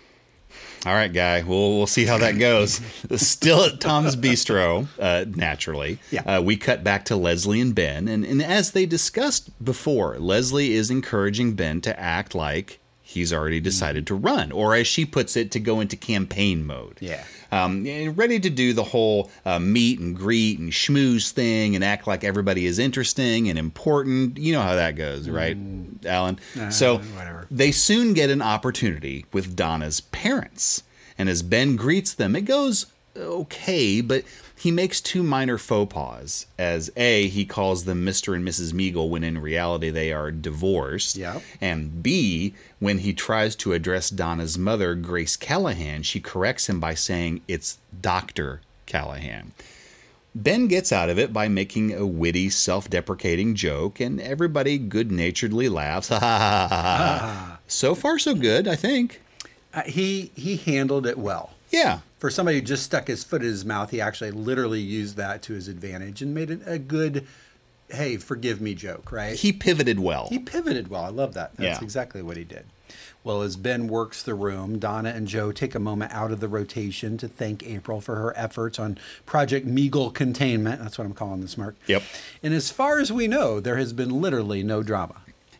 All right, guy. We'll we'll see how that goes. Still at Tom's Bistro, uh, naturally.
Yeah.
Uh, we cut back to Leslie and Ben, and, and as they discussed before, Leslie is encouraging Ben to act like he's already decided to run, or as she puts it, to go into campaign mode.
Yeah.
Um, and ready to do the whole uh, meet and greet and schmooze thing and act like everybody is interesting and important. You know how that goes, right, Alan?
Uh,
so
whatever.
they soon get an opportunity with Donna's parents. And as Ben greets them, it goes okay, but he makes two minor faux pas. As A, he calls them Mister and Missus Meagle when in reality they are divorced.
Yep.
And B, when he tries to address Donna's mother, Grace Callahan, she corrects him by saying it's Doctor Callahan. Ben gets out of it by making a witty, self-deprecating joke, and everybody good-naturedly laughs. Ha ha ha ha ha. So far, so good, I think.
Uh, he he handled it well.
Yeah.
For somebody who just stuck his foot in his mouth, he actually literally used that to his advantage and made it a good, hey, forgive me joke, right?
He pivoted well.
He pivoted well. I love that. That's
Yeah.
exactly what he did. Well, as Ben works the room, Donna and Joe take a moment out of the rotation to thank April for her efforts on Project Meagle Containment. That's what I'm calling this, Mark.
Yep.
And as far as we know, there has been literally no drama.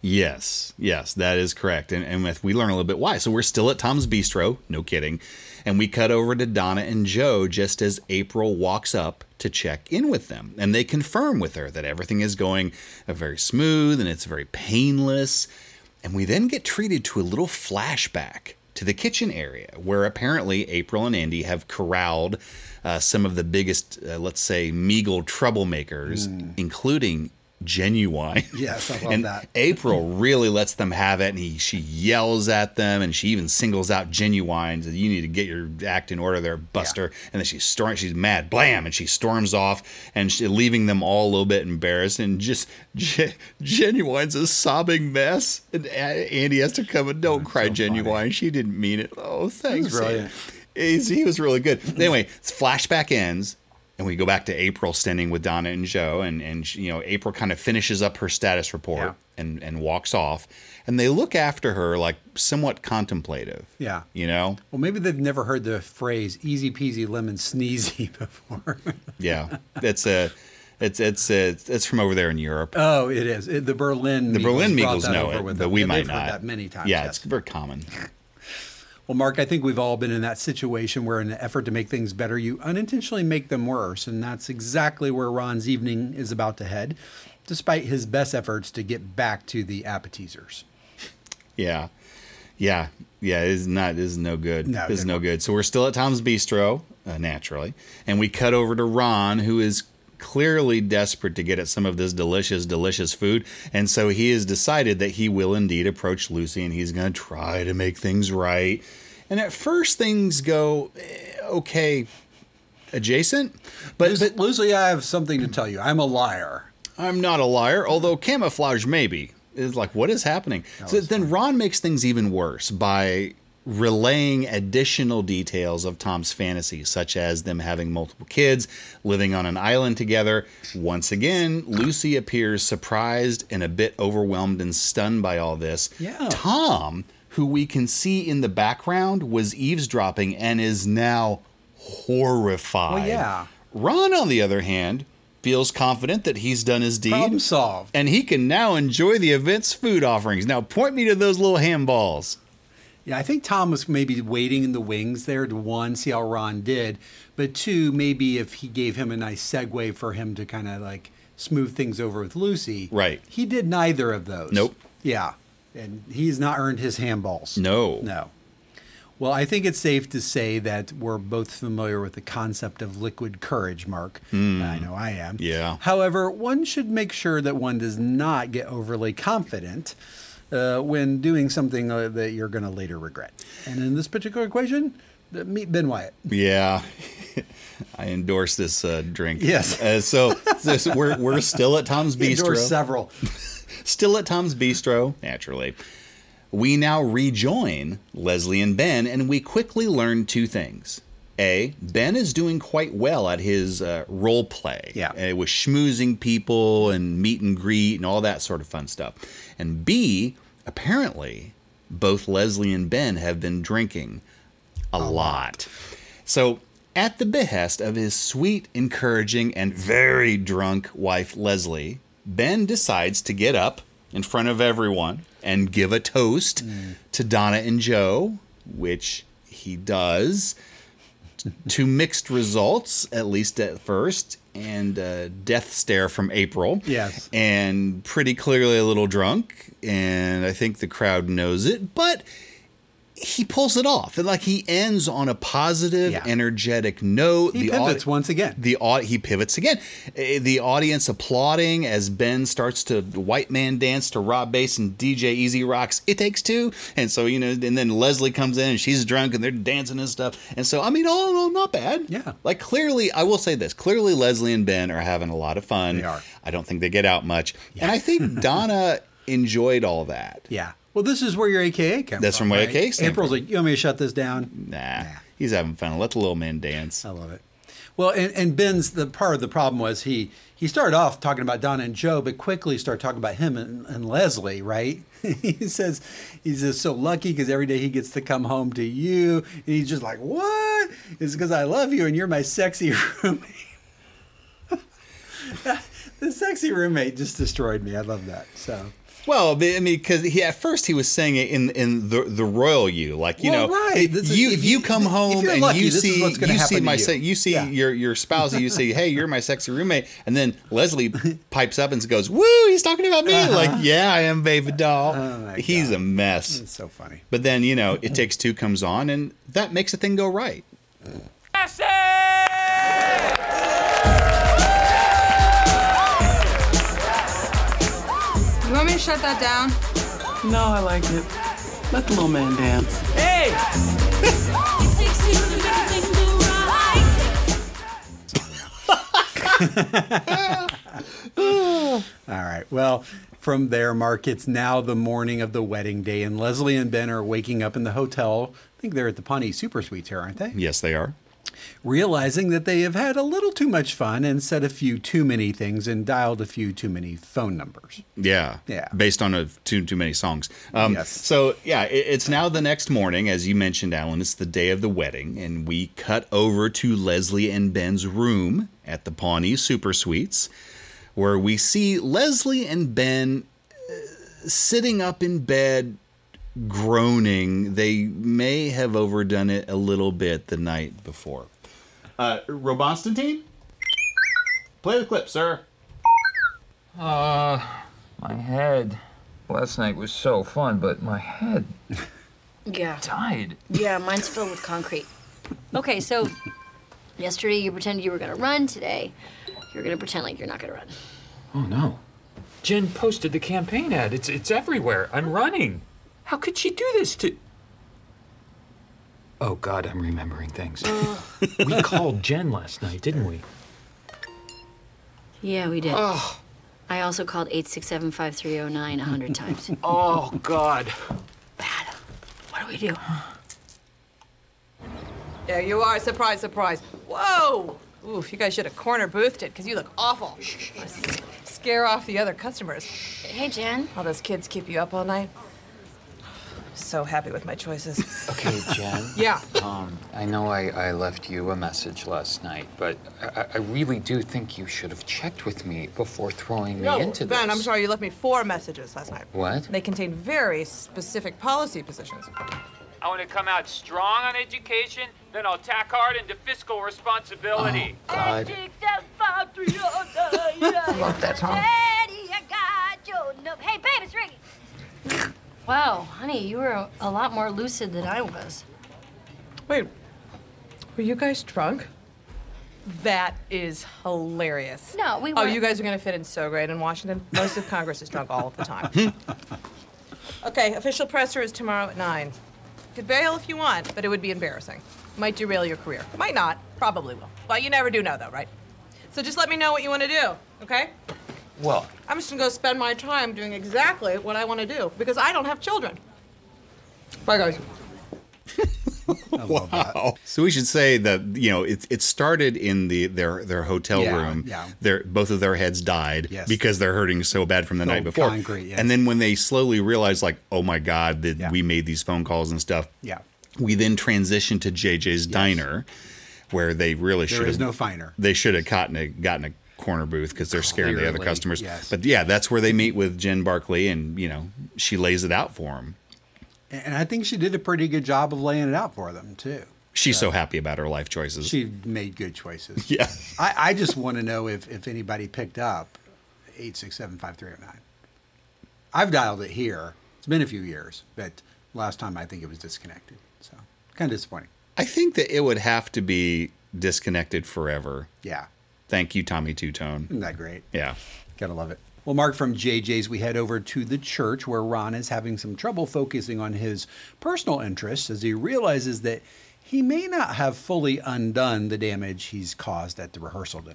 Yes, yes, that is correct. And, and we learn a little bit why. So we're still at Tom's Bistro, no kidding. And we cut over to Donna and Joe just as April walks up to check in with them. And they confirm with her that everything is going uh, very smooth and it's very painless. And we then get treated to a little flashback to the kitchen area where apparently April and Andy have corralled uh, some of the biggest, uh, let's say, Meagle troublemakers,
Mm.
including Genuine.
Yes, I love
and
that.
April really lets them have it, and he, she yells at them, and she even singles out Genuine. Says, you need to get your act in order there, Buster. And then she storms, she's mad, blam, and she storms off, and she, leaving them all a little bit embarrassed. And just Ge- Genuine's a sobbing mess, and A- Andy has to come and don't cry,
so
Genuine.
funny.
She didn't mean it. Oh, thanks,
brilliant.
Andy. He's, he was really good. Anyway, flashback ends. And we go back to April standing with Donna and Joe, and, and you know, April kind of finishes up her status report
Yeah.
and, and walks off. And they look after her like somewhat contemplative.
Yeah.
You know?
Well, maybe they've never heard the phrase "easy peasy lemon sneezy" before.
Yeah. It's a, it's it's it's it's from over there in Europe.
Oh, it is. It, the Berlin
The Berlin
brought
Meagles
that
know
over
it,
with
but
them.
we
Yeah,
might
they've
not.
heard that many times.
Yeah,
yes.
it's very common.
Well, Mark, I think we've all been in that situation where, in an effort to make things better, you unintentionally make them worse. And that's exactly where Ron's evening is about to head, despite his best efforts to get back to the appetizers.
Yeah. Yeah. Yeah. It is not, this is no good.
No,
this is
they're
no good. So we're still at Tom's Bistro, uh, naturally. And we cut over to Ron, who is clearly desperate to get at some of this delicious, delicious food. And so he has decided that he will indeed approach Lucy and he's going to try to make things right. And at first things go eh, okay, adjacent. But,
Lucy,
but
Lucy, I have something to tell you. I'm a liar.
I'm not a liar, although camouflage maybe. It's like, what is happening? So then Ron makes things even worse by relaying additional details of Tom's fantasies, such as them having multiple kids, living on an island together. Once again, Lucy appears surprised and a bit overwhelmed and stunned by all this.
Yeah.
Tom, who we can see in the background, was eavesdropping and is now horrified.
Well, yeah.
Ron, on the other hand, feels confident that he's done his deed.
Problem solved.
And he can now enjoy the event's food offerings. Now, point me to those little handballs.
Yeah, I think Tom was maybe waiting in the wings there to, one, see how Ron did, but two, maybe if he gave him a nice segue for him to kind of like smooth things over with Lucy.
Right.
He did neither of those.
Nope.
Yeah. And he's not earned his handballs.
No.
No. Well, I think it's safe to say that we're both familiar with the concept of liquid courage, Mark.
Mm.
I know I am.
Yeah.
However, one should make sure that one does not get overly confident uh, when doing something uh, that you're going to later regret. And in this particular equation, uh, meet Ben Wyatt.
Yeah. I endorse this uh, drink.
Yes.
Uh, so, so we're, we're still at Tom's
He
Bistro.
endorsed several.
Still at Tom's Bistro, naturally. We now rejoin Leslie and Ben, and we quickly learn two things. A, Ben is doing quite well at his uh, role play.
Yeah.
Uh, with schmoozing people and meet and greet and all that sort of fun stuff. And B, apparently, both Leslie and Ben have been drinking a, lot. lot. So, at the behest of his sweet, encouraging, and very drunk wife, Leslie, Ben decides to get up in front of everyone and give a toast mm. to Donna and Joe, which he does, to mixed results, at least at first, and a death stare from April.
Yes.
And pretty clearly a little drunk, and I think the crowd knows it, but he pulls it off, and like he ends on a positive,
yeah.
energetic note.
He
the
pivots
audi-
once again.
The he pivots again. The audience applauding as Ben starts to white man dance to Rob Bass and D J Easy Rock's "It Takes Two," and so you know, and then Leslie comes in and she's drunk and they're dancing and stuff. And so I mean, all in all, not bad.
Yeah.
Like clearly, I will say this: clearly, Leslie and Ben are having a lot of fun.
They are.
I don't think they get out much, yeah. and I think Donna enjoyed all that.
Yeah. Well, this is where your A K A comes
That's
from.
from my
right?
A K A stand
April's
from.
like, you want me to shut this down?
Nah, he's having fun. Let the little man dance.
I love it. Well, and, and Ben's, the part of the problem was he he started off talking about Donna and Joe, but quickly started talking about him and, and Leslie, right? He says he's just so lucky because every day he gets to come home to you. And he's just like, what? It's because I love you and you're my sexy roommate. The sexy roommate just destroyed me. I love that. So.
Well, I mean, because he at first he was saying it in in the the royal you, like you
Well,
know,
right. This is-
you
if
you
you-
come
if
home
you're
and
lucky,
you
this is
see
what's gonna
you
happen
see
to
my
you.
se- you see
Yeah.
your your spouse, and you say, hey, you're my sexy roommate, and then Leslie pipes up and goes, woo, he's talking about me,
Uh-huh.
like yeah, I am, baby doll.
Oh my
He's
God.
a mess.
It's so funny.
But then you know, It Takes Two comes on, and that makes a thing go right.
You want me to shut that down?
No, I like it. Let the little man dance.
Hey!
All right. Well, from there, Mark, it's now the morning of the wedding day, and Leslie and Ben are waking up in the hotel. I think they're at the Pawnee Super Suites here, aren't they?
Yes, they are.
Realizing that they have had a little too much fun and said a few too many things and dialed a few too many phone numbers.
Yeah.
Yeah.
Based on a, too too many songs. Um,
Yes.
So yeah, it, it's now the next morning, as you mentioned, Alan. It's the day of the wedding, and we cut over to Leslie and Ben's room at the Pawnee Super Suites, where we see Leslie and Ben uh, sitting up in bed, groaning. They may have overdone it a little bit the night before. Uh, Robonstantine? Play the clip, sir.
Uh, my head. Last night was so fun, but my head
Yeah.
died.
Yeah, mine's filled with concrete. Okay, so yesterday you pretended you were gonna run. Today you're gonna pretend like you're not gonna run.
Oh no. Jen posted the campaign ad. It's it's everywhere. I'm running. How could she do this to... Oh God, I'm remembering things. We called Jen last night, didn't we?
Yeah, we did.
Oh.
I also called eight six seven, five three zero nine a hundred times.
Oh God.
What do we do?
There you are. Surprise, surprise. Whoa! Oof, you guys should have corner boothed it because you look awful. Scare off the other customers.
Hey, Jen.
All those kids keep you up all night. So happy with my choices.
Okay, Jen.
Yeah.
Um, I know I, I left you a message last night, but I, I really do think you should have checked with me before throwing me
No,
into
Ben,
this.
I'm sorry, you left me four messages last night.
What?
They contain very specific policy positions.
I want to come out strong on education, then I'll tack hard into fiscal responsibility.
Oh, God.
Love
that song.
Hey, babe, it's Ricky. Wow, honey, you were a lot more lucid than I was.
Wait, were you guys drunk? That is hilarious.
No, we
Oh,
weren't.
you guys are gonna fit in so great in Washington. Most of Congress is drunk all of the time. Okay, official presser is tomorrow at nine. Could bail if you want, but it would be embarrassing. Might derail your career. Might not. Probably will. Well, you never do know, though, right? So just let me know what you want to do, okay?
Well,
I'm just gonna go spend my time doing exactly what I want to do because I don't have children. Bye, guys.
Wow. So we should say that you know it it started in the their their hotel
Yeah,
room.
yeah.
Their both of their heads died
Yes.
because they're hurting so bad from the
So
night before.
concrete, yes.
And then when they slowly realized, like, oh my God, that we made these phone calls and stuff.
Yeah.
We then transitioned to J J's Diner, where they really
There
should
is
have
no finer.
They should have gotten a gotten a corner booth because they're scaring the other
Clearly,
customers.
yes.
But yeah, that's where they meet with Jen Barkley, and you know she lays it out for them.
And I think she did a pretty good job of laying it out for them, too.
She's so happy about her life choices.
She made good choices.
Yeah.
I, I just want to know if, if anybody picked up eight six seven, five three zero nine. I've dialed it here. It's been a few years, but last time I think it was disconnected. So kind of disappointing.
I think that it would have to be disconnected forever.
Yeah.
Thank you, Tommy Two Tone.
Isn't that great?
Yeah.
Gotta love it. Well, Mark, from J J's, we head over to the church where Ron is having some trouble focusing on his personal interests as he realizes that he may not have fully undone the damage he's caused at the rehearsal dinner.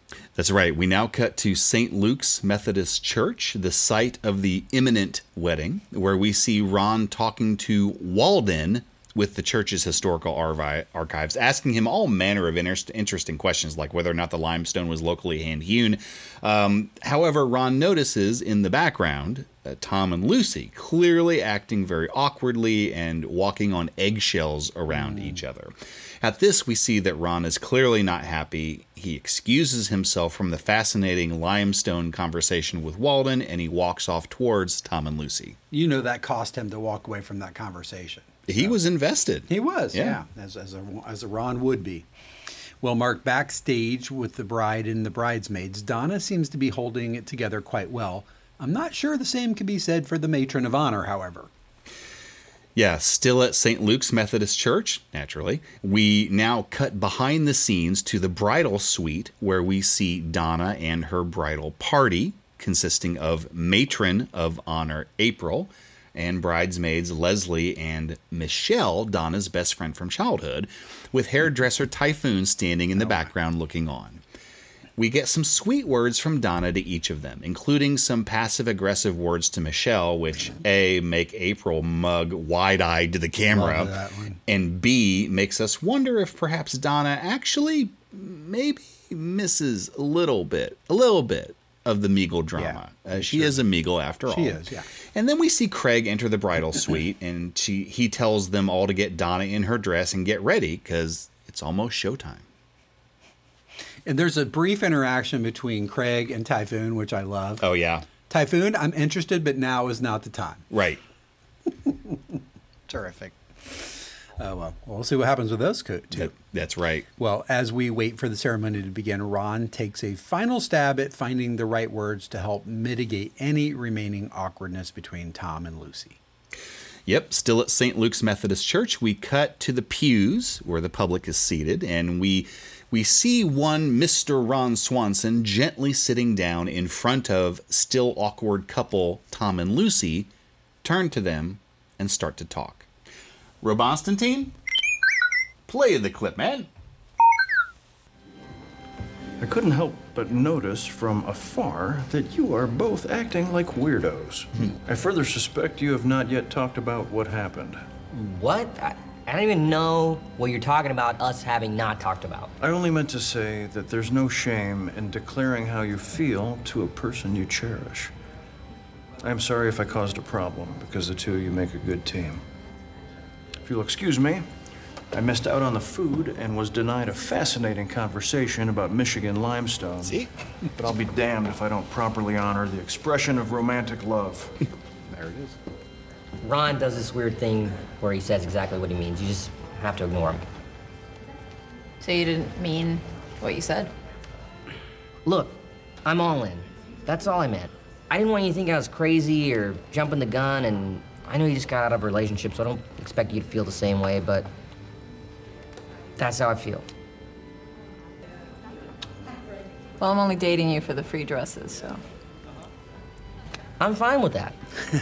That's right. We now cut to Saint Luke's Methodist Church, the site of the imminent wedding, where we see Ron talking to Walden with the church's historical arvi- archives, asking him all manner of inter- interesting questions, like whether or not the limestone was locally hand-hewn. Um, however, Ron notices in the background uh, Tom and Lucy clearly acting very awkwardly and walking on eggshells around mm. each other. At this, we see that Ron is clearly not happy. He excuses himself from the fascinating limestone conversation with Walden, and he walks off towards Tom and Lucy.
You know that cost him to walk away from that conversation.
He was invested.
He was,
Yeah.
yeah, as, as, a, as a Ron would be. Well, Mark, backstage with the bride and the bridesmaids, Donna seems to be holding it together quite well. I'm not sure the same can be said for the matron of honor, however.
Yeah, still at Saint Luke's Methodist Church, naturally. We now cut behind the scenes to the bridal suite, where we see Donna and her bridal party, consisting of matron of honor April, and bridesmaids Leslie and Michelle, Donna's best friend from childhood, with hairdresser Typhoon standing in the background looking on. We get some sweet words from Donna to each of them, including some passive-aggressive words to Michelle, which A, make April mug wide-eyed to the camera,
Love that one.
and B, makes us wonder if perhaps Donna actually maybe misses a little bit, a little bit of the Meagle drama.
Yeah,
uh, she
sure.
is a Meagle after all.
She is, yeah.
And then we see Craig enter the bridal suite, and she he tells them all to get Donna in her dress and get ready, because it's almost showtime.
And there's a brief interaction between Craig and Typhoon, which I love.
Oh, yeah.
Typhoon, I'm interested, but now is not the time.
Right.
Terrific. Oh, well, we'll see what happens with those two.
That, that's right.
Well, as we wait for the ceremony to begin, Ron takes a final stab at finding the right words to help mitigate any remaining awkwardness between Tom and Lucy.
Yep, still at Saint Luke's Methodist Church, we cut to the pews where the public is seated, and we we see one Mister Ron Swanson gently sitting down in front of still awkward couple Tom and Lucy, turn to them and start to talk. Robonstantine, play the clip, man.
I couldn't help but notice from afar that you are both acting like weirdos. I further suspect you have not yet talked about what happened.
What? I, I don't even know what you're talking about us having not talked about.
I only meant to say that there's no shame in declaring how you feel to a person you cherish. I am sorry if I caused a problem, because the two of you make a good team. If you'll excuse me, I missed out on the food and was denied a fascinating conversation about Michigan limestone.
See?
But I'll be damned if I don't properly honor the expression of romantic love.
There it is.
Ron does this weird thing where he says exactly what he means. You just have to ignore him.
So you didn't mean what you said?
Look, I'm all in. That's all I meant. I didn't want you to think I was crazy or jumping the gun, and I know you just got out of a relationship, so I don't expect you to feel the same way, but that's how I feel.
Well, I'm only dating you for the free dresses, so.
I'm fine with that.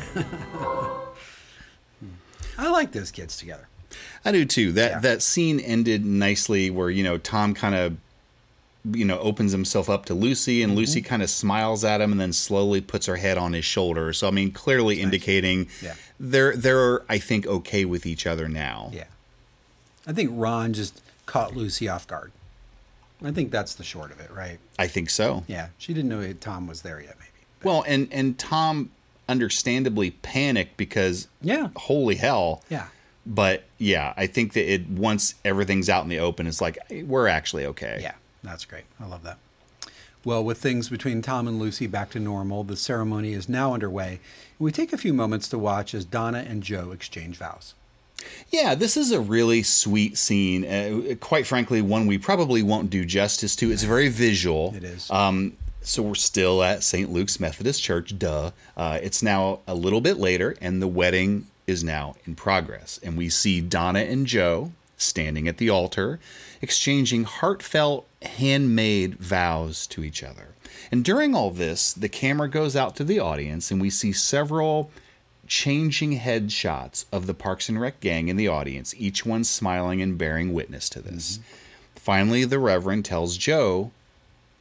I like those kids together.
I do too. That that scene ended nicely where, you know, Tom kind of, you know, opens himself up to Lucy, and
Mm-hmm.
Lucy kind of smiles at him and then slowly puts her head on his shoulder. So, I mean, clearly indicating
Yeah.
they're, they're, I think, okay with each other now.
Yeah. I think Ron just caught Lucy off guard. I think that's the short of it, right?
I think so.
Yeah. She didn't know Tom was there yet, maybe.
Well, and, and Tom understandably panicked because,
yeah,
holy hell.
Yeah.
But, yeah, I think that it once everything's out in the open, it's like, hey, we're actually okay.
Yeah. That's great. I love that. Well, with things between Tom and Lucy back to normal, the ceremony is now underway. We take a few moments to watch as Donna and Joe exchange vows.
Yeah, this is a really sweet scene. Uh, quite frankly, one we probably won't do justice to. It's very visual.
It is.
Um, so we're still at Saint Luke's Methodist Church, duh. Uh, it's now a little bit later, and the wedding is now in progress. And we see Donna and Joe standing at the altar, exchanging heartfelt, handmade vows to each other. And during all this, the camera goes out to the audience, and we see several changing head shots of the Parks and Rec gang in the audience, each one smiling and bearing witness to this. Mm-hmm. Finally, the Reverend tells Joe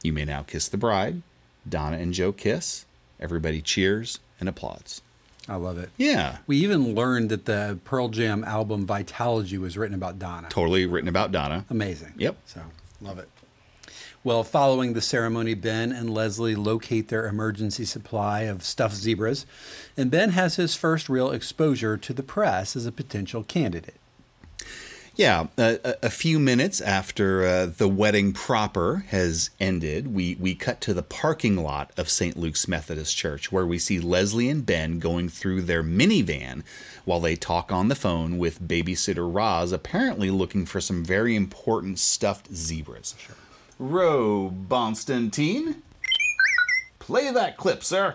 You may now kiss the bride. Donna and Joe kiss. Everybody cheers and applauds.
I love it.
Yeah.
We even learned that the Pearl Jam album Vitalogy was written about Donna.
Totally written about Donna.
Amazing.
Yep.
So, love it. Well, following the ceremony, Ben and Leslie locate their emergency supply of stuffed zebras, and Ben has his first real exposure to the press as a potential candidate.
Yeah, a, a few minutes after uh, the wedding proper has ended, we, we cut to the parking lot of Saint Luke's Methodist Church, where we see Leslie and Ben going through their minivan while they talk on the phone with babysitter Roz, apparently looking for some very important stuffed zebras. Sure. Roe Bonstantine, play that clip, sir.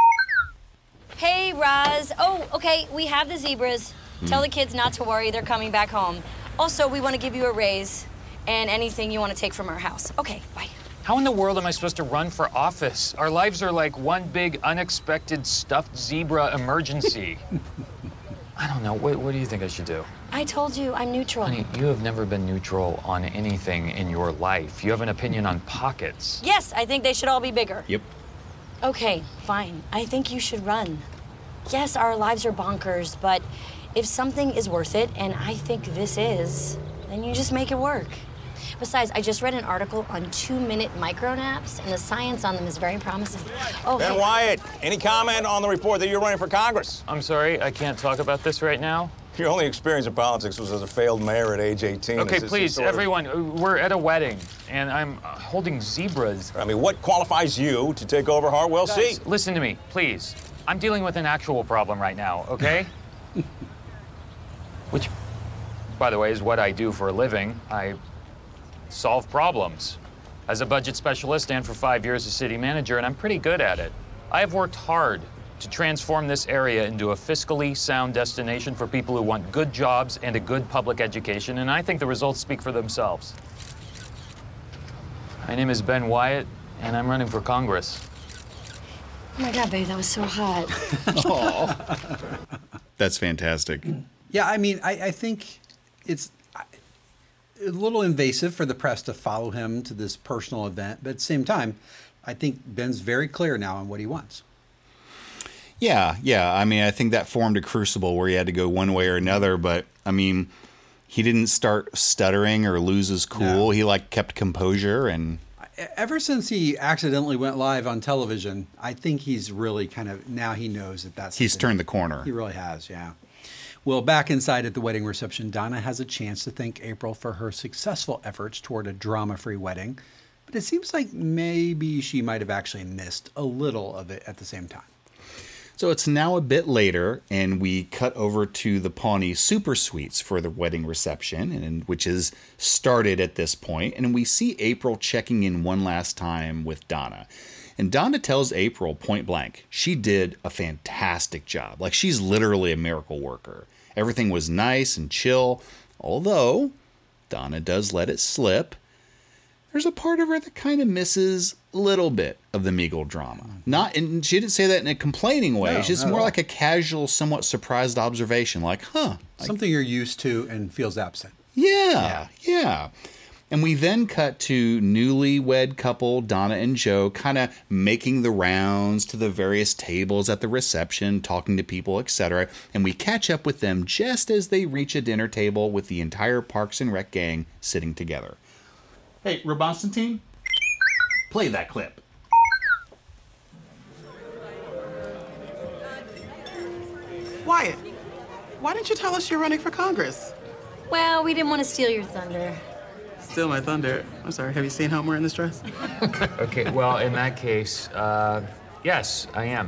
Hey, Roz. Oh, okay, we have the zebras.
Hmm.
Tell the kids not to worry, they're coming back home. Also, we want to give you a raise and anything you want to take from our house. Okay, bye.
How in the world am I supposed to run for office? Our lives are like one big, unexpected stuffed zebra emergency. I don't know. What, what do you think I should do?
I told you, I'm neutral.
Honey, you have never been neutral on anything in your life. You have an opinion on pockets.
Yes, I think they should all be bigger.
Yep.
Okay, fine. I think you should run. Yes, our lives are bonkers, but if something is worth it, and I think this is, then you just make it work. Besides, I just read an article on two-minute micronaps, and the science on them is very promising. Oh,
Ben
hey.
Wyatt, any comment on the report that you're running for Congress?
I'm sorry, I can't talk about this right now.
Your only experience in politics was as a failed mayor at age eighteen.
Okay,
Is this
please,
sort of-
everyone, uh, we're at a wedding, and I'm uh, holding zebras.
I mean, what qualifies you to take over Hartwell
Guys,
seat?
listen to me, please. I'm dealing with an actual problem right now, okay? Which, by the way, is what I do for a living. I solve problems as a budget specialist and for five years as city manager, and I'm pretty good at it. I have worked hard to transform this area into a fiscally sound destination for people who want good jobs and a good public education, and I think the results speak for themselves. My name is Ben Wyatt, and I'm running for Congress.
Oh my God, babe, that was so hot.
That's fantastic.
Yeah, I mean, I, I think it's a little invasive for the press to follow him to this personal event, but at the same time, I think Ben's very clear now on what he wants.
Yeah, yeah. I mean, I think that formed a crucible where he had to go one way or another, but I mean, he didn't start stuttering or lose his cool.
No.
He like kept composure and
Ever since he accidentally went live on television, I think he's really kind of, now he knows that that's...
he's
something-
turned the corner.
He really has, yeah. Well, back inside at the wedding reception, Donna has a chance to thank April for her successful efforts toward a drama-free wedding, but it seems like maybe she might have actually missed a little of it at the same time.
So it's now a bit later, and we cut over to the Pawnee Super Suites for the wedding reception, and which is started at this point, and we see April checking in one last time with Donna. And Donna tells April point blank, she did a fantastic job. Like, she's literally a miracle worker. Everything was nice and chill, although Donna does let it slip. There's a part of her that kind of misses a little bit of the Meagle drama. Not, and she didn't say that in a complaining way.
No,
it's just
not at
more
all.
like a casual, somewhat surprised observation. Like, huh. Like,
Something you're used to and feels absent.
yeah, yeah. And we then cut to newlywed couple Donna and Joe kind of making the rounds to the various tables at the reception, talking to people, et cetera. And we catch up with them just as they reach a dinner table with the entire Parks and Rec gang sitting together. Hey, Robonstantine, play that clip.
Wyatt, why didn't you tell us you're running for Congress?
Well, we didn't want to steal your thunder.
Steal my thunder. I'm sorry, have you seen how I'm wearing this dress?
Okay, well, in that case, uh, yes, I am.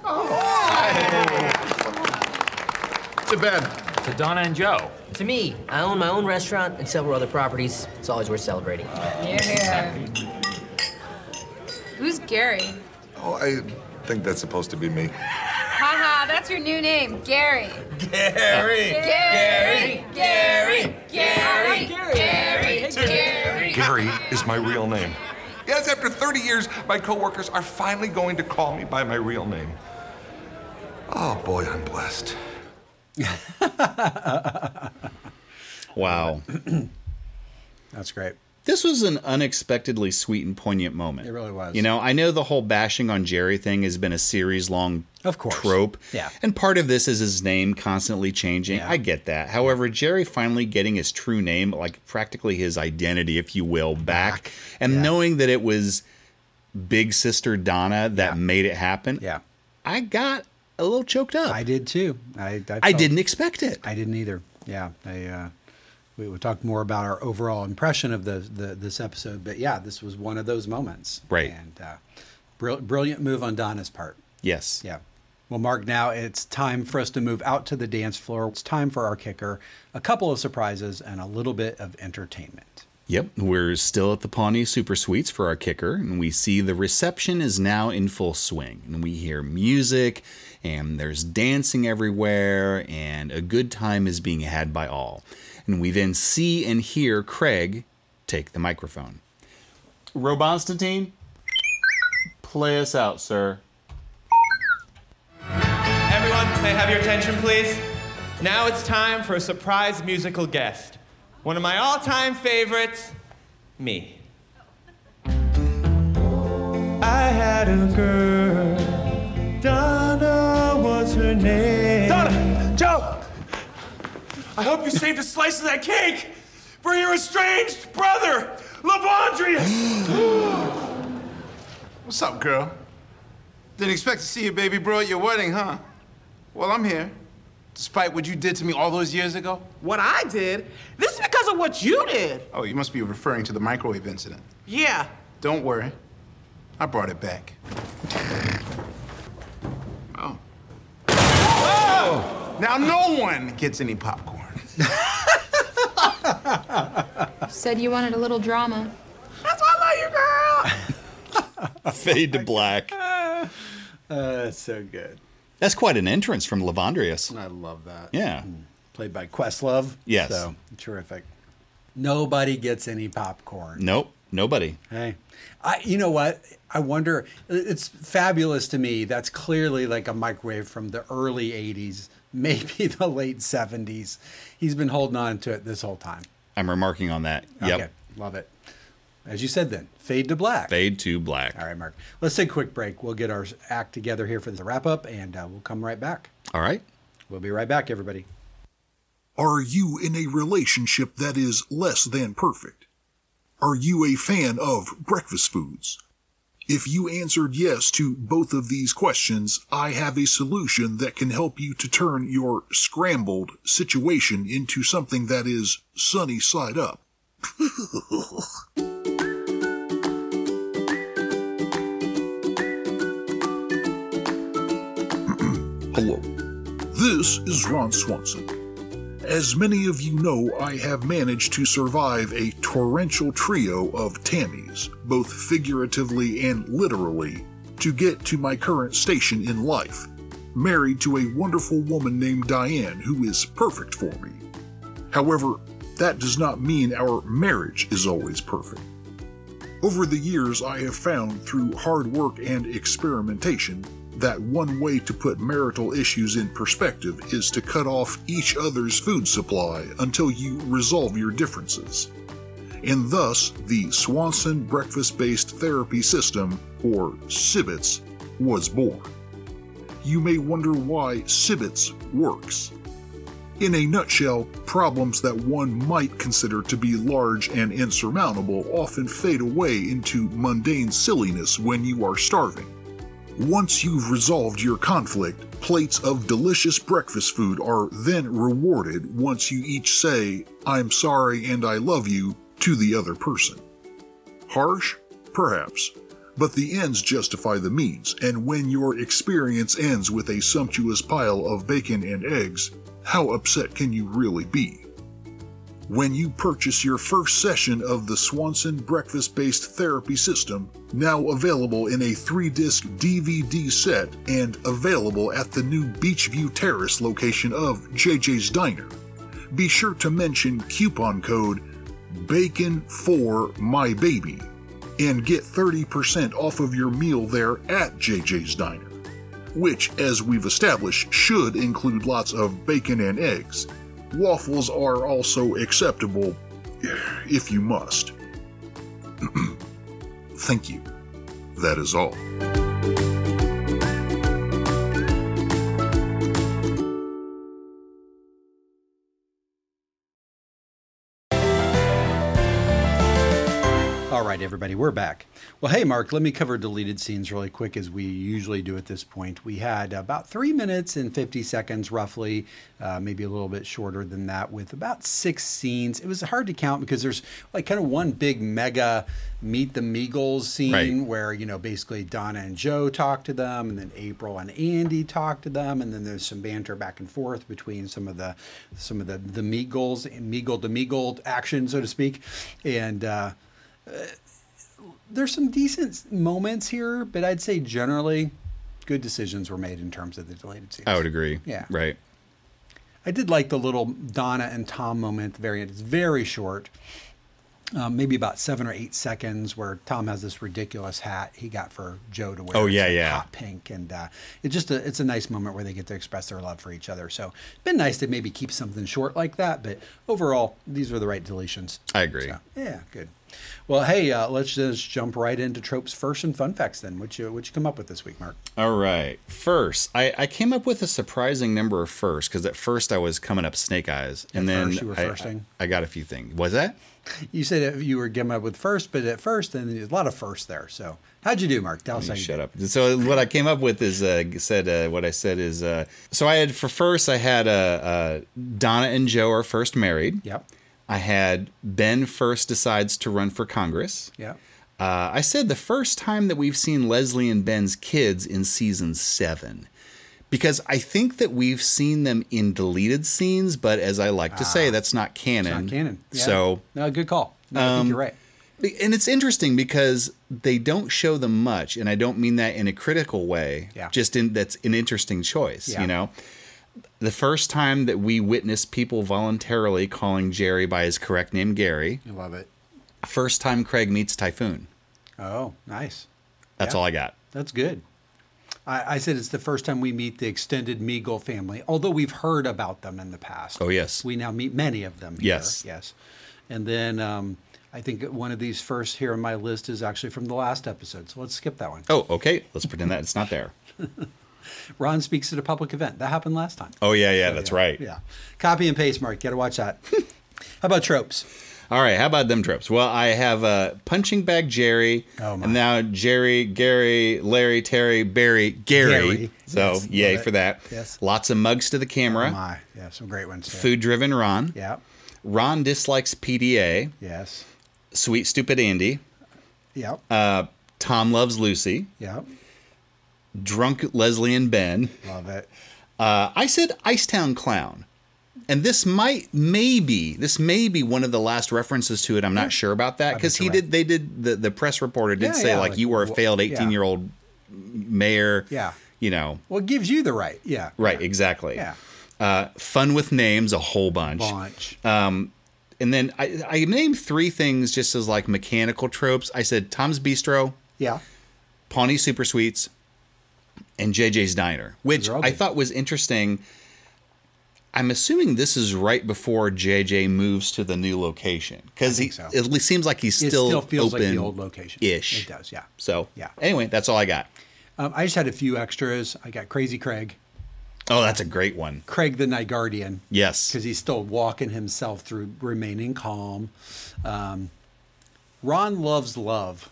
To Ben.
To Donna and Joe.
To me, I own my own restaurant and several other properties. It's always worth celebrating.
Here, here. Who's Gary?
Oh, I think that's supposed to be me.
Haha, that's your new name, Gary.
Gary!
Gary! Gary! Gary! Gary! Gary!
Gary is my real name. Yes, after thirty years, my coworkers are finally going to call me by my real name. Oh, boy, I'm blessed.
Wow.
That's great.
This was an unexpectedly sweet and poignant moment.
It really was.
You know, I know the whole bashing on Jerry thing has been a series-long
of course.
trope.
Yeah.
And part of this is his name constantly changing.
Yeah.
I get that. However, Jerry finally getting his true name, like practically his identity, if you will, back. back. And yeah. knowing that it was Big Sister Donna that yeah. made it happen.
Yeah.
I got a little choked up.
I did too. I, I, felt,
I didn't expect it.
I didn't either. Yeah. I, uh, we will talk more about our overall impression of the, the this episode, but yeah, this was one of those moments.
Right.
And uh, br- brilliant move on Donna's part.
Yes.
Yeah. Well, Mark, now it's time for us to move out to the dance floor. It's time for our kicker, a couple of surprises, and a little bit of entertainment.
Yep, we're still at the Pawnee Super Suites for our kicker, and we see the reception is now in full swing. And we hear music, and there's dancing everywhere, and a good time is being had by all. And we then see and hear Craig take the microphone. Robonstantine, play us out, sir.
Everyone, may I have your attention, please? Now it's time for a surprise musical guest. One of my all-time favorites, me. I had a girl, Donna was her name.
Donna! Joe! I hope you saved a slice of that cake for your estranged brother, Lavondrius!
What's up, girl? Didn't expect to see your baby bro at your wedding, huh? Well, I'm here. Despite what you did to me all those years ago?
What I did? This is because of what you did.
Oh, you must be referring to the microwave incident.
Yeah.
Don't worry. I brought it back. Oh. Oh! Now no one gets any popcorn.
Said you wanted a little drama.
That's why I love you, girl.
Fade to black.
Uh, that's so good.
That's quite an entrance from Lavondrius.
I love that.
Yeah.
Played by Questlove.
Yes.
So, terrific. Nobody gets any popcorn.
Nope. Nobody.
Hey. I, you know what? I wonder, it's fabulous to me. That's clearly like a microwave from the early eighties, maybe the late seventies. He's been holding on to it this whole time.
I'm remarking on that. Yep.
Okay. Love it. As you said then, fade to black.
Fade to black.
All right, Mark. Let's take a quick break. We'll get our act together here for the wrap-up, and uh, we'll come right back.
All right.
We'll be right back, everybody.
Are you in a relationship that is less than perfect? Are you a fan of breakfast foods? If you answered yes to both of these questions, I have a solution that can help you to turn your scrambled situation into something that is sunny side up. Hello, this is Ron Swanson. As many of you know, I have managed to survive a torrential trio of Tammys, both figuratively and literally, to get to my current station in life, married to a wonderful woman named Diane who is perfect for me. However, that does not mean our marriage is always perfect. Over the years, I have found through hard work and experimentation that one way to put marital issues in perspective is to cut off each other's food supply until you resolve your differences. And thus, the Swanson Breakfast-Based Therapy System, or SBITS, was born. You may wonder why SBITS works. In a nutshell, problems that one might consider to be large and insurmountable often fade away into mundane silliness when you are starving. Once you've resolved your conflict, plates of delicious breakfast food are then rewarded once you each say, "I'm sorry and I love you," to the other person. Harsh? Perhaps. But the ends justify the means, and when your experience ends with a sumptuous pile of bacon and eggs, how upset can you really be? When you purchase your first session of the Swanson Breakfast-Based Therapy System, now available in a three-disc D V D set and available at the new Beachview Terrace location of J J's Diner, be sure to mention coupon code BACON for my baby and get thirty percent off of your meal there at J J's Diner, which, as we've established, should include lots of bacon and eggs. Waffles are also acceptable, if you must. Thank you. That is all.
All right, everybody, we're back. Well, hey, Mark, let me cover deleted scenes really quick as we usually do at this point. We had about three minutes and fifty seconds, roughly, uh, maybe a little bit shorter than that, with about six scenes. It was hard to count because there's like kind of one big mega Meet the Meagles scene
Right.
where, you know, basically Donna and Joe talk to them, and then April and Andy talk to them, and then there's some banter back and forth between some of the some of the the Meagles, Meagle to Meagle action, so to speak, and. Uh, Uh, there's some decent moments here, but I'd say generally good decisions were made in terms of the deleted scenes.
I would agree.
Yeah.
Right.
I did like the little Donna and Tom moment at the very end. It's very short, um, maybe about seven or eight seconds, where Tom has this ridiculous hat he got for Joe to wear.
Oh,
It's
yeah,
like
yeah.
hot pink, and uh, it's just a it's a nice moment where they get to express their love for each other. So it's been nice to maybe keep something short like that, but overall, these were the right deletions.
I agree.
So, yeah, good. Well, hey, uh, let's just jump right into tropes first and fun facts then. What you what you come up with this week, Mark?
All right. First, I, I came up with a surprising number of firsts because at first I was coming up snake eyes, and
At
then
first you were
I,
firsting?
I got a few things. Was that?
You said that you were coming up with first, but at first, and there's a lot of firsts there. So how'd you do, Mark? Tell us how
You
you
shut
did.
up. So what I came up with is uh, said uh, what I said is uh, so I had for first I had uh, uh, Donna and Joe are first married.
Yep.
I had Ben first decides to run for Congress.
Yep.
Uh, I said the first time that we've seen Leslie and Ben's kids in season seven. Because I think that we've seen them in deleted scenes, but as I like to say, that's not canon.
It's not canon. Yeah.
So,
no, good call. No, I think
um,
you're right.
and it's interesting because they don't show them much, and I don't mean that in a critical way.
Yeah.
Just in that's an interesting choice.
Yeah.
You know, the first time that we witnessed people voluntarily calling Jerry by his correct name, Gary.
I love it.
First time Craig meets Typhoon.
Oh, nice.
That's
Yeah.
all I got.
That's good. I, I said it's the first time we meet the extended Meagle family, although we've heard about them in the past.
Oh, yes.
We now meet many of them here.
Yes.
Yes. And then um, I think one of these first here on my list is actually from the last episode. So let's skip that one.
Oh, okay. Let's pretend that it's not there.
Ron speaks at a public event. That happened last time.
Oh, yeah, yeah,
So,
that's
yeah,
right.
Yeah. Copy and paste, Mark. Got to watch that. How about tropes?
All right, how about them tropes? Well, I have uh, punching bag Jerry,
Oh, my.
and now Jerry, Gary, Larry, Terry, Barry, Gary.
Gary.
So,
Yes,
yay
love it.
for that.
Yes.
Lots of mugs to the camera.
Oh, my. Yeah, some great ones. Too.
Food driven Ron.
Yeah.
Ron dislikes P D A.
Yes.
Sweet stupid Andy.
Yep.
Uh, Tom loves Lucy.
Yep.
Drunk Leslie and Ben.
Love it.
Uh, I said Icetown Clown. And this might, maybe, this may be one of the last references to it. I'm not sure about that
I
because
bet
he
you're
did. They did. The, the press reporter did
Yeah,
say
yeah,
like,
like,
you were a
wh-
failed
yeah.
eighteen year old mayor.
Yeah.
You know.
Well, it gives you the right. Yeah.
Right. Exactly.
Yeah.
Uh, fun with names, a whole bunch.
Bunch.
Um, and then I, I named three things just as like mechanical tropes. I said Tom's Bistro.
Yeah.
Pawnee Super Sweets, and J J's Diner, which
Those are all
I
good.
thought was interesting. I'm assuming this is right before J J moves to the new location because he
so.
it least seems like he's
It
still
still feels like
open
the old location.
ish.
It does, yeah.
So
Yeah.
Anyway, that's all I got.
Um, I just had a few extras. I got Crazy Craig.
Oh, that's a great one.
Craig the Night Guardian.
Yes.
Because he's still walking himself through remaining calm. Um, Ron loves love.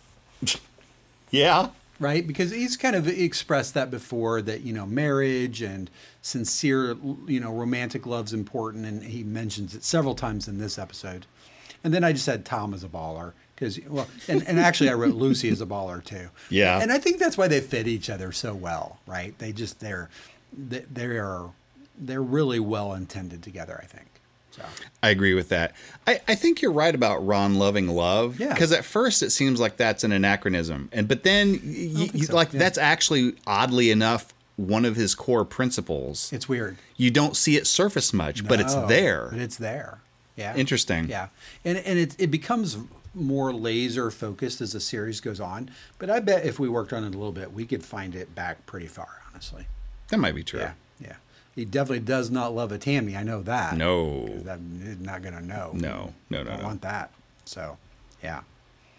Yeah.
Right? Because he's kind of expressed that before that, you know, marriage and sincere, you know, romantic love's important. And he mentions it several times in this episode. And then I just had Tom as a baller. Because, well, and, and actually I wrote Lucy as a baller too.
Yeah.
And I think that's why they fit each other so well, right? They just, they're, they- they're, they're really well intended together, I think. So.
I agree with that. I, I think you're right about Ron loving love.
Yeah.
Because at first it seems like that's an anachronism, and but then y- y-
think so,
like
yeah.
that's actually oddly enough one of his core principles.
It's weird.
You don't see it surface much, but it's
No,
there.
But it's there. Yeah.
Interesting.
Yeah. And and it it becomes more laser focused as the series goes on. But I bet if we worked on it a little bit, we could find it back pretty far, honestly.
That might be true.
Yeah. Yeah. He definitely does not love a Tammy. I know that.
No.
'Cause I'm not gonna know.
No. No. No.
Don't
no.
want that. So, yeah.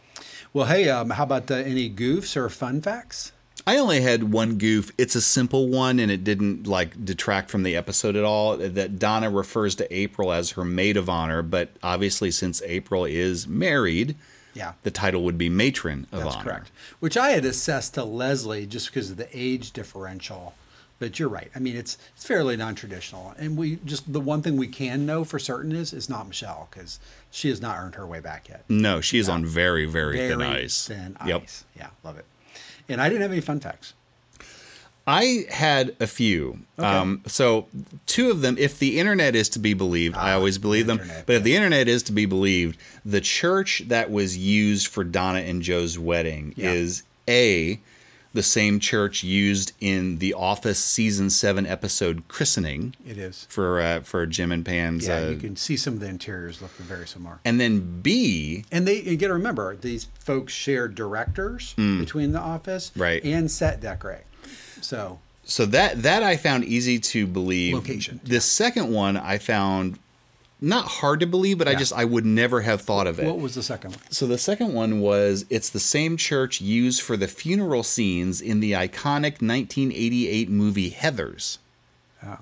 Well, hey, um, how about uh, any goofs or fun facts?
I only had one goof. It's a simple one, and it didn't like detract from the episode at all. That Donna refers to April as her maid of honor, but obviously, since April is married,
yeah,
the title would be matron of
That's
honor.
correct. Which I had assessed to Leslie just because of the age differential. But you're right. I mean, it's it's fairly non-traditional, and we just the one thing we can know for certain is it's not Michelle because she has not earned her way back yet.
No, she is on very, very,
Very
thin ice.
thin
Yep.
ice. Yeah, love it. And I didn't have any fun facts.
I had a few.
Okay.
Um, so two of them, if the internet is to be believed, I always believe them. But if the internet is to be believed, the church that was used for Donna and Joe's wedding
Yeah.
is A, the same church used in the Office season seven episode Christening.
It is.
For uh, for Jim and Pam's.
Yeah,
uh,
you can see some of the interiors look very similar.
and then B,
And they you got to remember these folks share directors
Mm.
between the office
Right.
and set decorate. So
So that that I found easy to believe.
Location.
The second one I found not hard to believe, but I
Yeah.
just I would never have thought of it.
what was the second one?
So the second one was it's the same church used for the funeral scenes in the iconic nineteen eighty-eight movie Heathers.
Oh.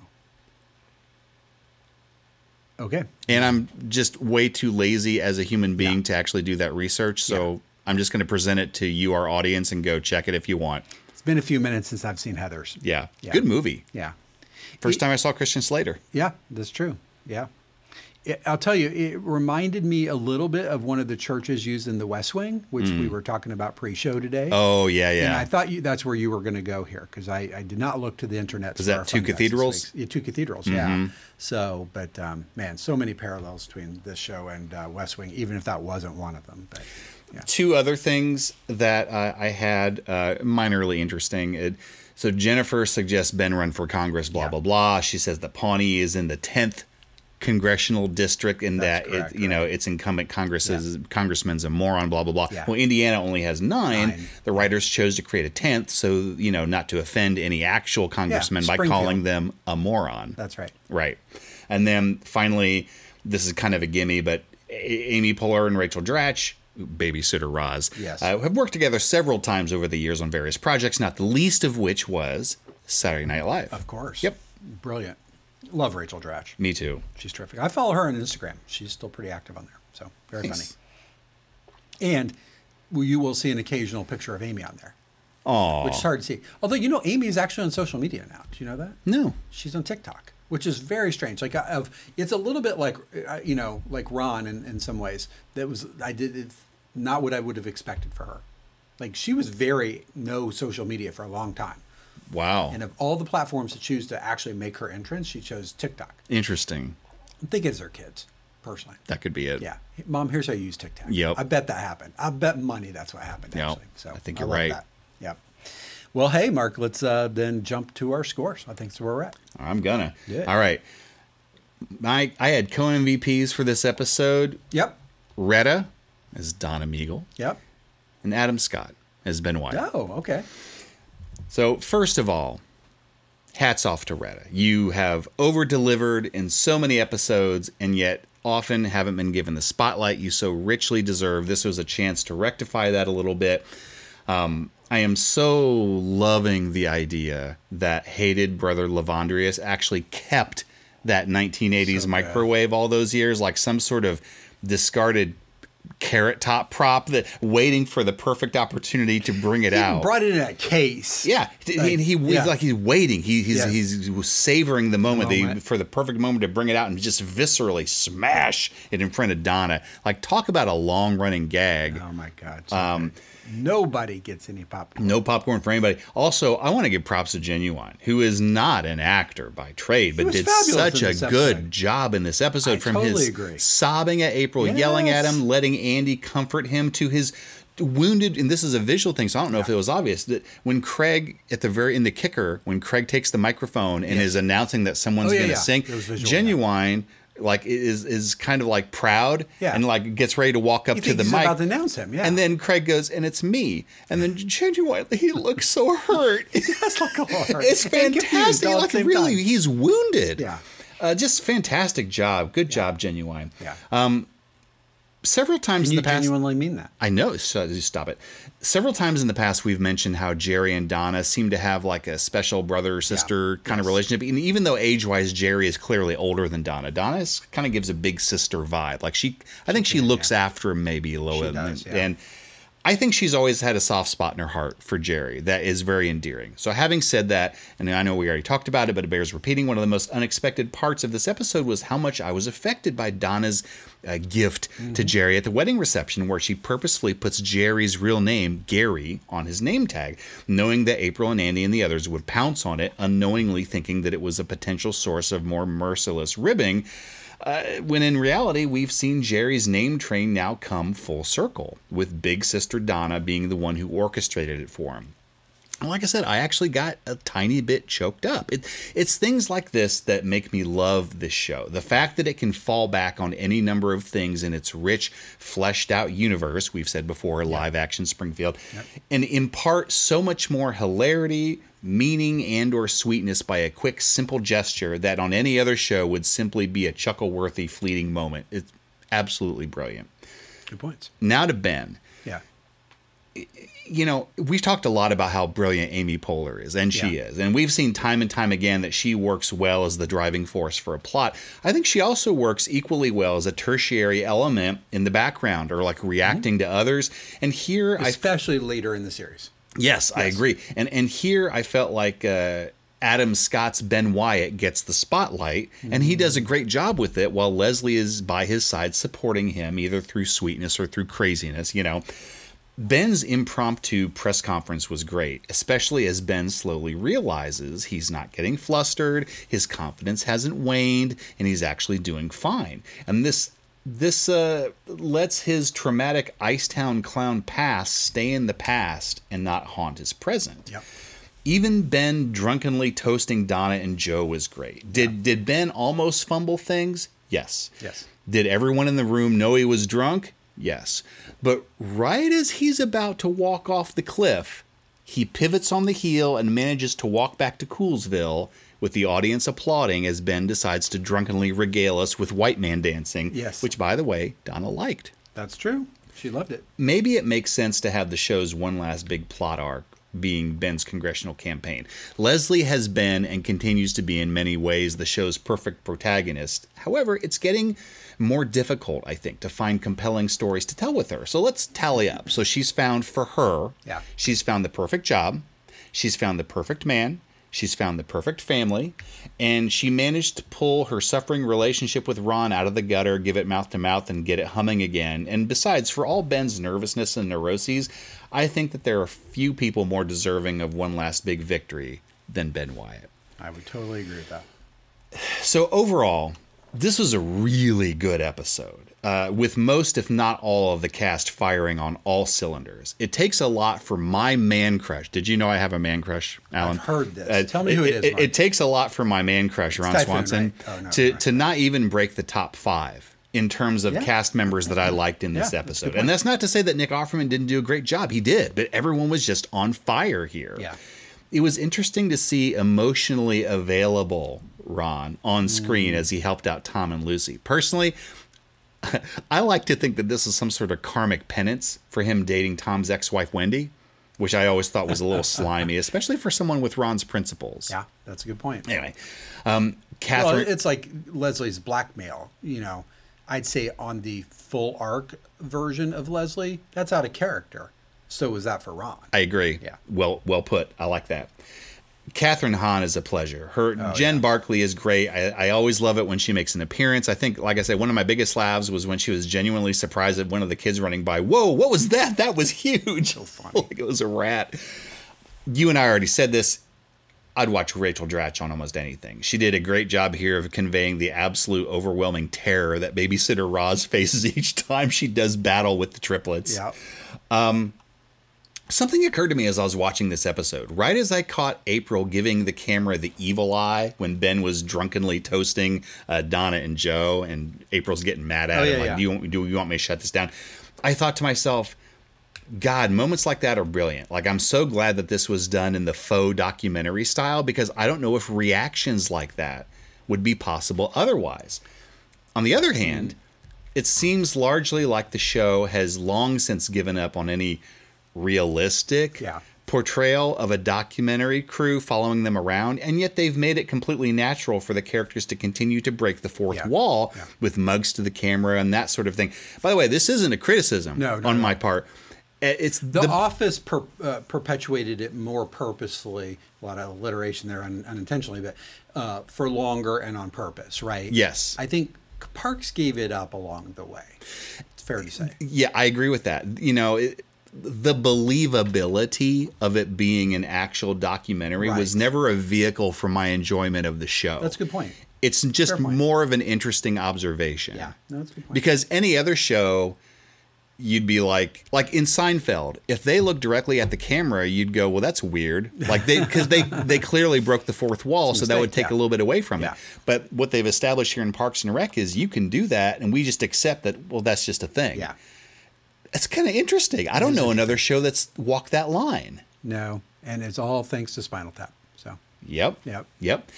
Okay.
And I'm just way too lazy as a human being to actually do that research, so I'm just going to present it to you, our audience, and go check it if you want.
It's been a few minutes since I've seen Heathers.
Yeah,
Yeah.
good movie.
Yeah.
First time I saw Christian Slater.
Yeah, that's true. Yeah. It, I'll tell you, it reminded me a little bit of one of the churches used in the West Wing, which
Mm.
we were talking about pre-show today.
Oh, yeah,
And
yeah.
I thought you, that's where you were going to go here because I, I did not look to the internet.
Was
for
that
our
two
fun facts this
cathedrals?
week. Yeah, two cathedrals, yeah.
Mhm.
So, but um, man, so many parallels between this show and uh, West Wing, even if that wasn't one of them. But
Two other things that uh, I had uh, minorly interesting. It, so Jennifer suggests Ben run for Congress, blah, blah, blah. She says that Pawnee is in the tenth congressional district and
That's
that
correct,
it, you know, its incumbent Congress is, congressman's a moron, blah, blah, blah.
Yeah.
Well, Indiana only has nine.
Nine.
The writers chose to create a tenth, so, you know, not to offend any actual congressmen by
Springfield.
calling them a moron.
That's right.
Right. And then finally, this is kind of a gimme, but A- Amy Poehler and Rachel Dratch, babysitter Roz,
Yes.
uh, have worked together several times over the years on various projects, not the least of which was Saturday Night Live.
Of course.
Yep.
Brilliant. Love Rachel Dratch.
Me too.
She's terrific. I follow her on Instagram. She's still pretty active on there. So very
Nice.
funny. And well, you will see an occasional picture of Amy on there,
Aw.
which is hard to see. Although, you know, Amy is actually on social media now. Do you know that?
No.
She's on TikTok, which is very strange. Like, I- of it's a little bit like, uh, you know, like Ron in, in some ways. That was, I did it, not what I would have expected for her. Like, she was very no social media for a long time.
Wow.
And of all the platforms to choose to actually make her entrance, she chose TikTok.
Interesting.
I think it's her kids, personally.
That could be it.
Yeah. Mom, here's how you use TikTok.
Yep.
I bet that happened. I bet money that's what happened,
Yep.
actually. So
I think you're
love
right.
That. Yep. Well, hey, Mark, let's uh, then jump to our scores. I think that's where we're at.
I'm gonna.
Yeah.
All right. My I had co-M V Ps for this episode.
Yep.
Retta as Donna Meagle.
Yep.
And Adam Scott as Ben White.
Oh, okay.
So first of all, hats off to Retta. You have over-delivered in so many episodes and yet often haven't been given the spotlight you so richly deserve. This was a chance to rectify that a little bit. Um, I am so loving the idea that hated brother Lavondrius actually kept that nineteen eighties
So good.
microwave all those years, like some sort of discarded carrot top prop that waiting for the perfect opportunity to bring it
He
out.
brought it in a case.
Yeah,
Like,
and he was
yeah.
like he's waiting. He, he's
Yes.
he's savoring the moment, the-
moment.
for the perfect moment to bring it out and just viscerally smash it in front of Donna. Like talk about a long running gag.
Oh my God. So
Um,
Nobody gets any popcorn.
no popcorn for anybody. Also, I want to give props to Genuine, who is not an actor by trade, but
was
did
fabulous
such
in
a
this
good
episode.
job in this episode.
I
From
totally
his
agree.
sobbing at April, yelling at
Yes.
him, letting Andy comfort him, to his wounded. And this is a visual thing, so I don't know if it was obvious that when Craig at the very in the kicker, when Craig takes the microphone and
Yes.
is announcing that someone's
Oh, yeah,
going to
yeah.
sing,
It was visual,
Genuine. Like is is kind of like proud
Yeah.
and like gets ready to walk up
You
to
think
the
he's
mic
about to announce him, yeah.
and then Craig goes, and it's me. And then genuinely, he looks so hurt.
That's like a hard.
It's
And confused
fantastic.
all at
Like
the same
really,
time.
he's wounded.
Yeah.
Uh, just fantastic job. Good job, Genuine.
Yeah.
Um, several times
And
in
you
the past,
genuinely mean that.
I know. So stop it. Several times in the past, we've mentioned how Jerry and Donna seem to have like a special brother sister kind of relationship. And even though age-wise, Jerry is clearly older than Donna, Donna kind of gives a big sister vibe. Like she, I think she, looks after him maybe a little
She
bit.
does, yeah.
And I think she's always had a soft spot in her heart for Jerry that is very endearing. So having said that, and I know we already talked about it, but it bears repeating, one of the most unexpected parts of this episode was how much I was affected by Donna's uh, gift
Mm-hmm.
to Jerry at the wedding reception, where she purposefully puts Jerry's real name, Gary, on his name tag, knowing that April and Andy and the others would pounce on it, unknowingly thinking that it was a potential source of more merciless ribbing. Uh, when in reality, we've seen Jerry's name train now come full circle, with big sister Donna being the one who orchestrated it for him. And like I said, I actually got a tiny bit choked up. It, it's things like this that make me love this show. The fact that it can fall back on any number of things in its rich, fleshed out universe, we've said before, live action Springfield,
Yep.
and impart so much more hilarity, meaning, and or sweetness by a quick, simple gesture that on any other show would simply be a chuckle-worthy, fleeting moment. It's absolutely brilliant.
Good points.
Now to Ben.
Yeah.
You know, we've talked a lot about how brilliant Amy Poehler is, and she
Yeah.
is. And we've seen time and time again that she works well as the driving force for a plot. I think she also works equally well as a tertiary element in the background or like reacting to others. And here, I
Especially later in the series.
Yes, I agree. And and here I felt like uh, Adam Scott's Ben Wyatt gets the spotlight, and he does a great job with it, while Leslie is by his side supporting him either through sweetness or through craziness, you know. Ben's impromptu press conference was great, especially as Ben slowly realizes he's not getting flustered, his confidence hasn't waned, and he's actually doing fine. And this This uh, lets his traumatic Icetown clown past stay in the past and not haunt his present.
Yep.
Even Ben drunkenly toasting Donna and Joe was great. Did did Ben almost fumble things? Yes.
Yes.
Did everyone in the room know he was drunk? Yes. But right as he's about to walk off the cliff, he pivots on the heel and manages to walk back to Coolsville, with the audience applauding as Ben decides to drunkenly regale us with white man dancing.
Yes.
Which, by the way, Donna liked.
That's true. She loved it.
Maybe it makes sense to have the show's one last big plot arc being Ben's congressional campaign. Leslie has been and continues to be in many ways the show's perfect protagonist. However, it's getting more difficult, I think, to find compelling stories to tell with her. So let's tally up. So she's found, for her,
Yeah.
she's found the perfect job. She's found the perfect man. She's found the perfect family, and she managed to pull her suffering relationship with Ron out of the gutter, give it mouth to mouth, and get it humming again. And besides, for all Ben's nervousness and neuroses, I think that there are few people more deserving of one last big victory than Ben Wyatt.
I would totally agree with that.
So overall, this was a really good episode, uh, with most, if not all, of the cast firing on all cylinders. It takes a lot for my man crush. Did you know I have a man crush, Alan?
I've heard this. Tell me who it is,
It,
Mark.
it takes a lot for my man crush, Ron
Typhoon,
Swanson,
right? Oh, no,
to,
right.
to not even break the top five in terms of
Yeah.
cast members that I liked in this
Yeah, that's a
episode.
good
And
point.
that's not to say that Nick Offerman didn't do a great job. He did, but everyone was just on fire here.
Yeah.
It was interesting to see emotionally available Ron on screen
Mm.
as he helped out Tom and Lucy. Personally, I like to think that this is some sort of karmic penance for him dating Tom's ex-wife Wendy, which I always thought was a little slimy, especially for someone with Ron's principles.
Yeah, that's a good point.
Anyway, um, Catherine.
Well, it's like Leslie's blackmail. You know, I'd say on the full arc version of Leslie, that's out of character. So was that for Ron?
I agree.
Yeah.
Well, well put. I like that. Catherine Hahn is a pleasure. Her
Oh,
Jen
yeah.
Barkley is great. I, I always love it when she makes an appearance. I think, like I said, one of my biggest laughs was when she was genuinely surprised at one of the kids running by. Whoa, what was that? That was huge. So funny. Like it was a rat. You and I already said this. I'd watch Rachel Dratch on almost anything. She did a great job here of conveying the absolute overwhelming terror that babysitter Roz faces each time she does battle with the triplets.
Yeah.
Um, something occurred to me as I was watching this episode. Right as I caught April giving the camera the evil eye when Ben was drunkenly toasting uh, Donna and Joe, and April's getting mad at
Oh,
him,
yeah,
like,
yeah.
do, you want, do you want me to shut this down? I thought to myself, God, moments like that are brilliant. Like, I'm so glad that this was done in the faux documentary style, because I don't know if reactions like that would be possible otherwise. On the other hand, it seems largely like the show has long since given up on any realistic
Yeah.
portrayal of a documentary crew following them around, and yet they've made it completely natural for the characters to continue to break the fourth
Yeah.
wall
Yeah.
with mugs to the camera and that sort of thing. By the way, this isn't a criticism
No, no,
on
no.
my part. Uh, It's
The,
the,
Office per, uh, perpetuated it more purposefully, a lot of alliteration there un, unintentionally, but uh, for longer and on purpose, right?
Yes.
I think Parks gave it up along the way. It's fair to say.
Yeah, I agree with that. You know, it, the believability of it being an actual documentary
Right.
was never a vehicle for my enjoyment of the show.
That's a good point.
It's just
Fair point.
more of an interesting observation.
Yeah, no, that's a good point.
Because any other show, you'd be like, like in Seinfeld, if they look directly at the camera, you'd go, well, that's weird. Like they, because they, they clearly broke the fourth wall,
It's a
so that would
mistake,
take
yeah.
a little bit away from
Yeah.
it. But what they've established here in Parks and Rec is you can do that, and we just accept that, well, that's just a thing.
Yeah.
It's kind of interesting. I don't know another show that's walked that line.
No, and it's all thanks to Spinal Tap. So
Yep.
Yep.
Yep.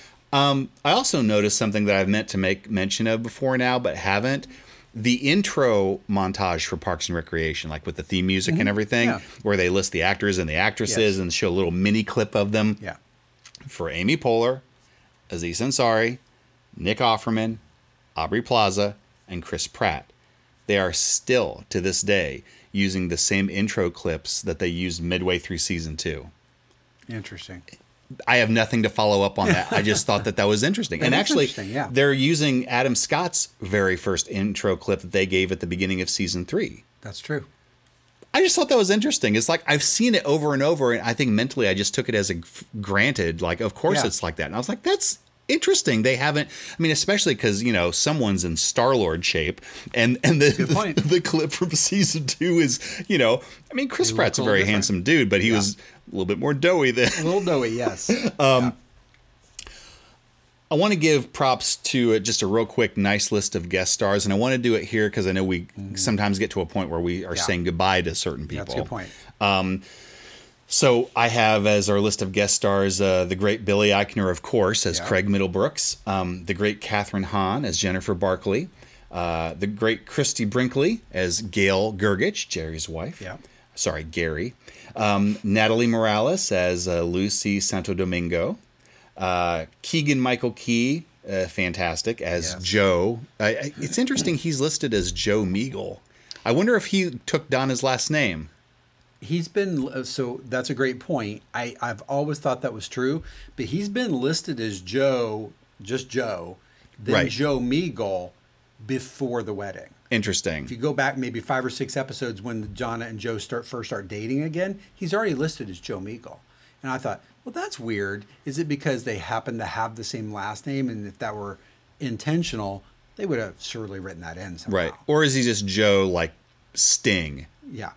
Um, I also noticed something that I've meant to make mention of before now, but haven't. The intro montage for Parks and Recreation, like with the theme music
Mhm.
and everything,
Yeah.
where they list the actors and the actresses
Yes.
and show a little mini clip of them.
Yeah.
For Amy Poehler, Aziz Ansari, Nick Offerman, Aubrey Plaza, and Chris Pratt. They are still, to this day, using the same intro clips that they used midway through season two.
interesting.
I have nothing to follow up on that. I just thought that that was interesting.
That
and
is
actually,
interesting, yeah.
they're using Adam Scott's very first intro clip that they gave at the beginning of season three.
That's true.
I just thought that was interesting. It's like I've seen it over and over, and I think mentally I just took it as a f- granted. Like, of course
Yeah.
it's like that. And I was like, that's interesting. They haven't. I mean, especially because you know someone's in Star Lord shape, and and the
Good point.
the, the clip from season two is you know, I mean, Chris
He
Pratt's a
looks a little
very
different.
handsome dude, but he
Yeah.
was a little bit more doughy than
A little doughy, yes.
um, I want to give props to uh, just a real quick, nice list of guest stars, and I want to do it here because I know we sometimes get to a point where we are
Yeah.
saying goodbye to certain
Yeah,
people.
that's a good point.
Um, so I have as our list of guest stars uh, the great Billy Eichner, of course, as
Yeah.
Craig Middlebrooks, um, the great Catherine Hahn as Jennifer Barkley, uh, the great Christy Brinkley as Gail Gergich, Jerry's wife.
Yeah.
Sorry, Gary. Um, Natalie Morales as uh, Lucy Santo Domingo. Uh, Keegan Michael Key, uh, fantastic, as
Yes.
Joe. I, I, it's interesting he's listed as Joe Meagle. I wonder if he took Donna's last name.
He's been uh, so that's a great point. I I've always thought that was true, but he's been listed as Joe, just Joe, then
Right.
Joe Meagle before the wedding.
Interesting.
If you go back maybe five or six episodes when Donna and Joe start first start dating again, he's already listed as Joe Meagle. And I thought, well, that's weird. Is it because they happen to have the same last name? And if that were intentional, they would have surely written that in somehow.
Right. Or is he just Joe like Sting?
Yeah.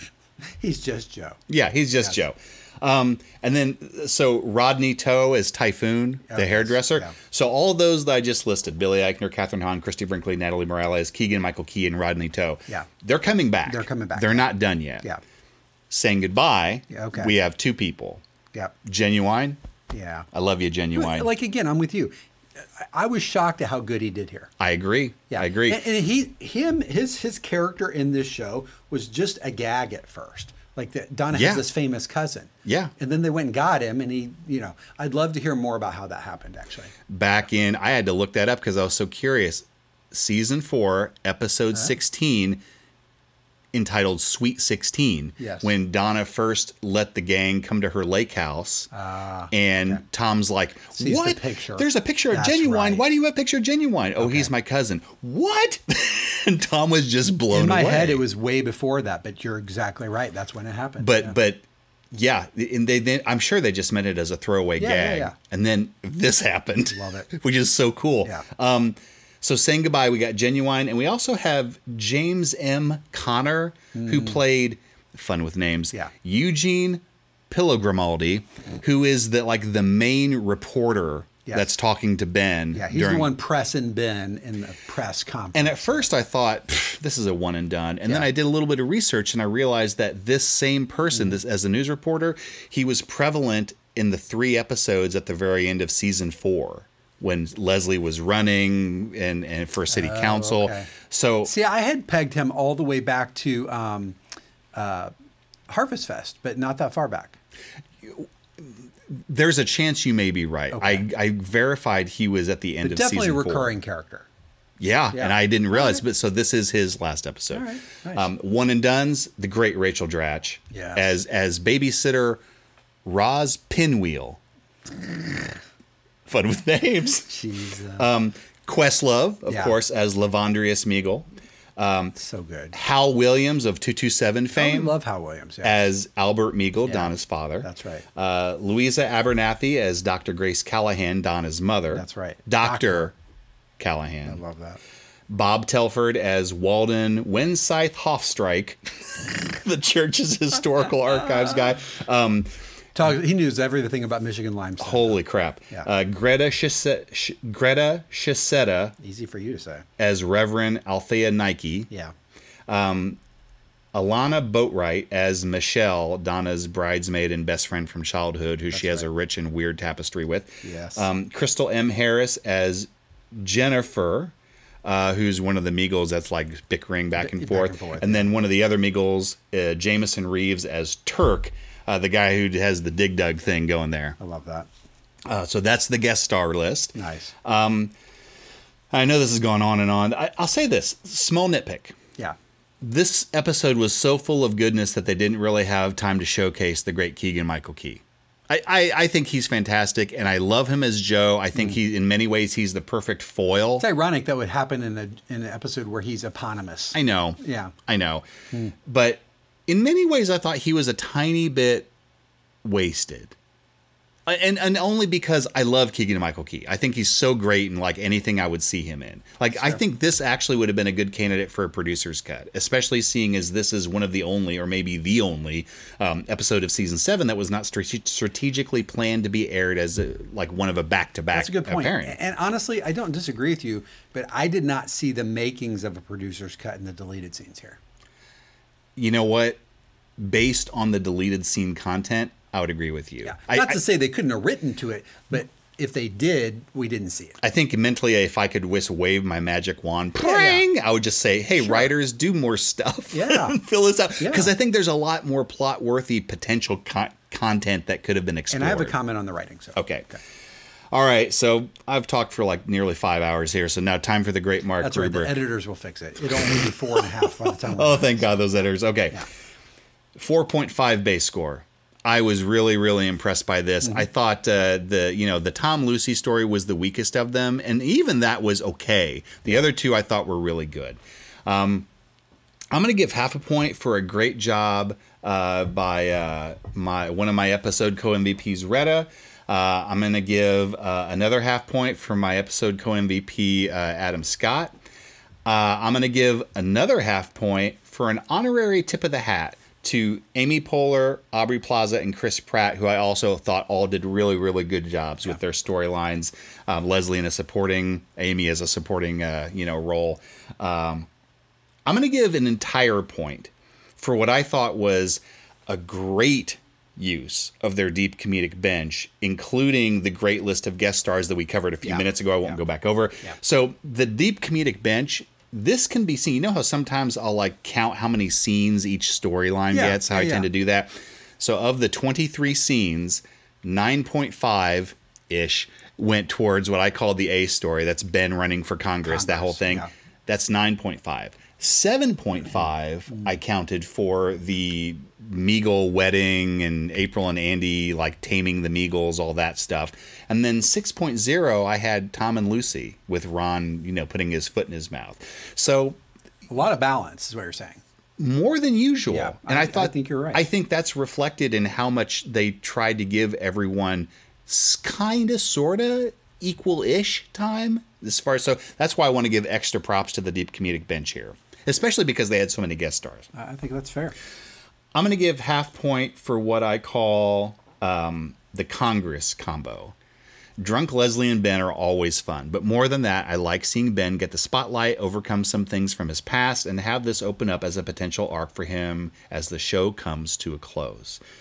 He's just Joe.
Yeah, he's just
Yes.
Joe. Um, and then, so Rodney Toe as Typhoon,
Oh,
the
yes.
hairdresser.
Yeah.
So all those that I just listed, Billy Eichner, Catherine Hahn, Christy Brinkley, Natalie Morales, Keegan Michael Key, and Rodney Toe.
Yeah.
They're coming back.
They're coming back.
They're not done yet.
Yeah.
Saying goodbye,
Yeah, okay.
we have two people.
Yep.
Genuine.
Yeah.
I love you, Genuine.
Like again, I'm with you. I I was shocked at how good he did here.
I agree.
Yeah,
I agree.
And, and he, him, his, his character in this show was just a gag at first. Like that, Donna
Yeah.
has this famous cousin.
Yeah.
And then they went and got him, and he, you know, I'd love to hear more about how that happened. Actually,
Back in, I had to look that up because I was so curious. Season four, episode
Uh-huh.
sixteen, entitled Sweet sixteen,
Yes.
when Donna first let the gang come to her lake house.
Ah,
and Tom's like,
Sees the
what?
picture.
There's a picture of
That's
Genuine.
right.
Why do you have a picture of Genuine? Oh, he's my cousin. What? And Tom was just blown
in my
away.
head, it was way before that. But you're exactly right. That's when it happened.
But
Yeah.
but yeah, and they, they I'm sure they just meant it as a throwaway
Yeah, yeah,
gag.
yeah.
And then this happened.
Love it.
Which is so cool.
Yeah.
Um so saying goodbye, we got Genuine, and we also have James M. Connor, who played fun with names.
Yeah.
Eugene Pillow Grimaldi, who is the like the main reporter
Yes.
that's talking to Ben.
yeah, he's
during,
the one pressing Ben in the press conference.
And at first I thought, "Pfft, this is a one and done. And then
Yeah.
I did a little bit of research and I realized that this same person, this as a news reporter, he was prevalent in the three episodes at the very end of season four when Leslie was running and, and for city
Oh,
council.
okay.
So
See, I had pegged him all the way back to um, uh, Harvest Fest, but not that far back.
there's a chance you may be right. I, I verified he was at the end
But
of
definitely
season
a
four.
recurring character.
Yeah,
Yeah.
and I didn't realize, but so this is his last episode.
All right, nice.
um, One and Done's the great Rachel Dratch
Yes.
as as babysitter Roz Pinwheel. Fun with names.
Jeez.
Um, Questlove, of
Yeah.
course, as Lavandrius Meagle. Um,
so good.
Hal Williams of two two seven fame.
Oh, we love Hal Williams. Yeah.
As Albert Meagle,
Yeah,
Donna's father.
that's right.
Uh, Louisa Abernathy as Doctor Grace Callahan, Donna's mother.
That's right.
Doctor Callahan.
I love that.
Bob Telford as Walden Wensythe Hofstrike, the church's historical archives guy. Um,
Talk, he knows everything about Michigan limestone.
holy crap.
Yeah.
Uh, Greta Shise- Sh- Greta Shissetta
Easy for you to say.
as Reverend Althea Nike.
Yeah.
Um, Alana Boatwright as Michelle, Donna's bridesmaid and best friend from childhood, who she has a rich and weird tapestry with.
Yes.
Um, Crystal M. Harris as Jennifer, uh, who's one of the Meagles that's like bickering back and
Back
forth.
and forth,
and then one of the other Meagles, uh, Jameson Reeves as Turk, uh, the guy who has the Dig Dug thing going there.
I love that.
Uh, so that's the guest star list.
Nice.
Um, I know this has gone on and on. I, I'll say this small nitpick.
Yeah.
This episode was so full of goodness that they didn't really have time to showcase the great Keegan Michael Key. I, I, I think he's fantastic, and I love him as Joe. I think he, in many ways, he's the perfect foil.
It's ironic that would happen in, a, in an episode where he's eponymous.
I know.
Yeah.
I know.
Hmm.
But in many ways, I thought he was a tiny bit wasted. And and only because I love Keegan Michael Key. I think he's so great in like anything I would see him in. Like I think this actually would have been a good candidate for a producer's cut, especially seeing as this is one of the only, or maybe the only, um, episode of season seven that was not strate- strategically planned to be aired as a, like one of a back to back.
That's a good point.
Pairing.
And honestly, I don't disagree with you, but I did not see the makings of a producer's cut in the deleted scenes here.
You know what? Based on the deleted scene content, I would agree with you. I,
Not to
I-
say they couldn't have written to it, but if they did, we didn't see it.
I think mentally, if I could whisk wave my magic wand,
Yeah, yeah.
pring, I would just say, "Hey, writers, do more stuff.
Yeah.
Fill this out."
Yeah.
Because I think there's a lot more plot-worthy potential con- content that could have been explored.
And I have a comment on the writing. So
Okay. All right. So I've talked for like nearly five hours here. So now time for the great Mark
that's right.
Gruber.
The editors will fix it. It'll only be four and a half by the time. we're
Oh,
done.
thank God, those editors. Okay. four point five base score. I was really, really impressed by this.
Mm-hmm.
I thought uh, the, you know, the Tom Lucy story was the weakest of them, and even that was okay. The other two I thought were really good. Um, I'm going to give half a point for a great job uh, by uh, my one of my episode co-M V Ps, Retta. Uh, I'm going to give uh, another half point for my episode co-M V P, uh, Adam Scott. Uh, I'm going to give another half point for an honorary tip of the hat to Amy Poehler, Aubrey Plaza, and Chris Pratt, who I also thought all did really, really good jobs with their storylines. Um, Leslie in a supporting, Amy as a supporting, uh, you know, role. Um, I'm going to give an entire point for what I thought was a great use of their deep comedic bench, including the great list of guest stars that we covered a few
Yeah.
minutes ago. I won't go back over.
Yeah.
So the deep comedic bench, this can be seen. You know how sometimes I'll like count how many scenes each storyline
Yeah,
gets, how I
yeah,
tend
yeah.
to do that. So of the twenty-three scenes, nine point five ish went towards what I call the A story. That's Ben running for Congress, that whole
Congress,
thing.
yeah.
That's nine point five. seven point five I counted for the Meagle wedding and April and Andy like taming the Meagles, all that stuff. And then six point oh I had Tom and Lucy with Ron, you know, putting his foot in his mouth. So
A lot of balance is what you're saying.
more than usual.
Yeah,
and I,
I-
thought
I think you're right.
I think that's reflected in how much they tried to give everyone kind of sort of equal-ish time as far as, so that's why I want to give extra props to the deep comedic bench here, especially because they had so many guest stars.
I I think that's fair.
I'm going to give half point for what I call um, the Congress combo. Drunk Leslie and Ben are always fun, but more than that, I like seeing Ben get the spotlight, overcome some things from his past, and have this open up as a potential arc for him as the show comes to a close.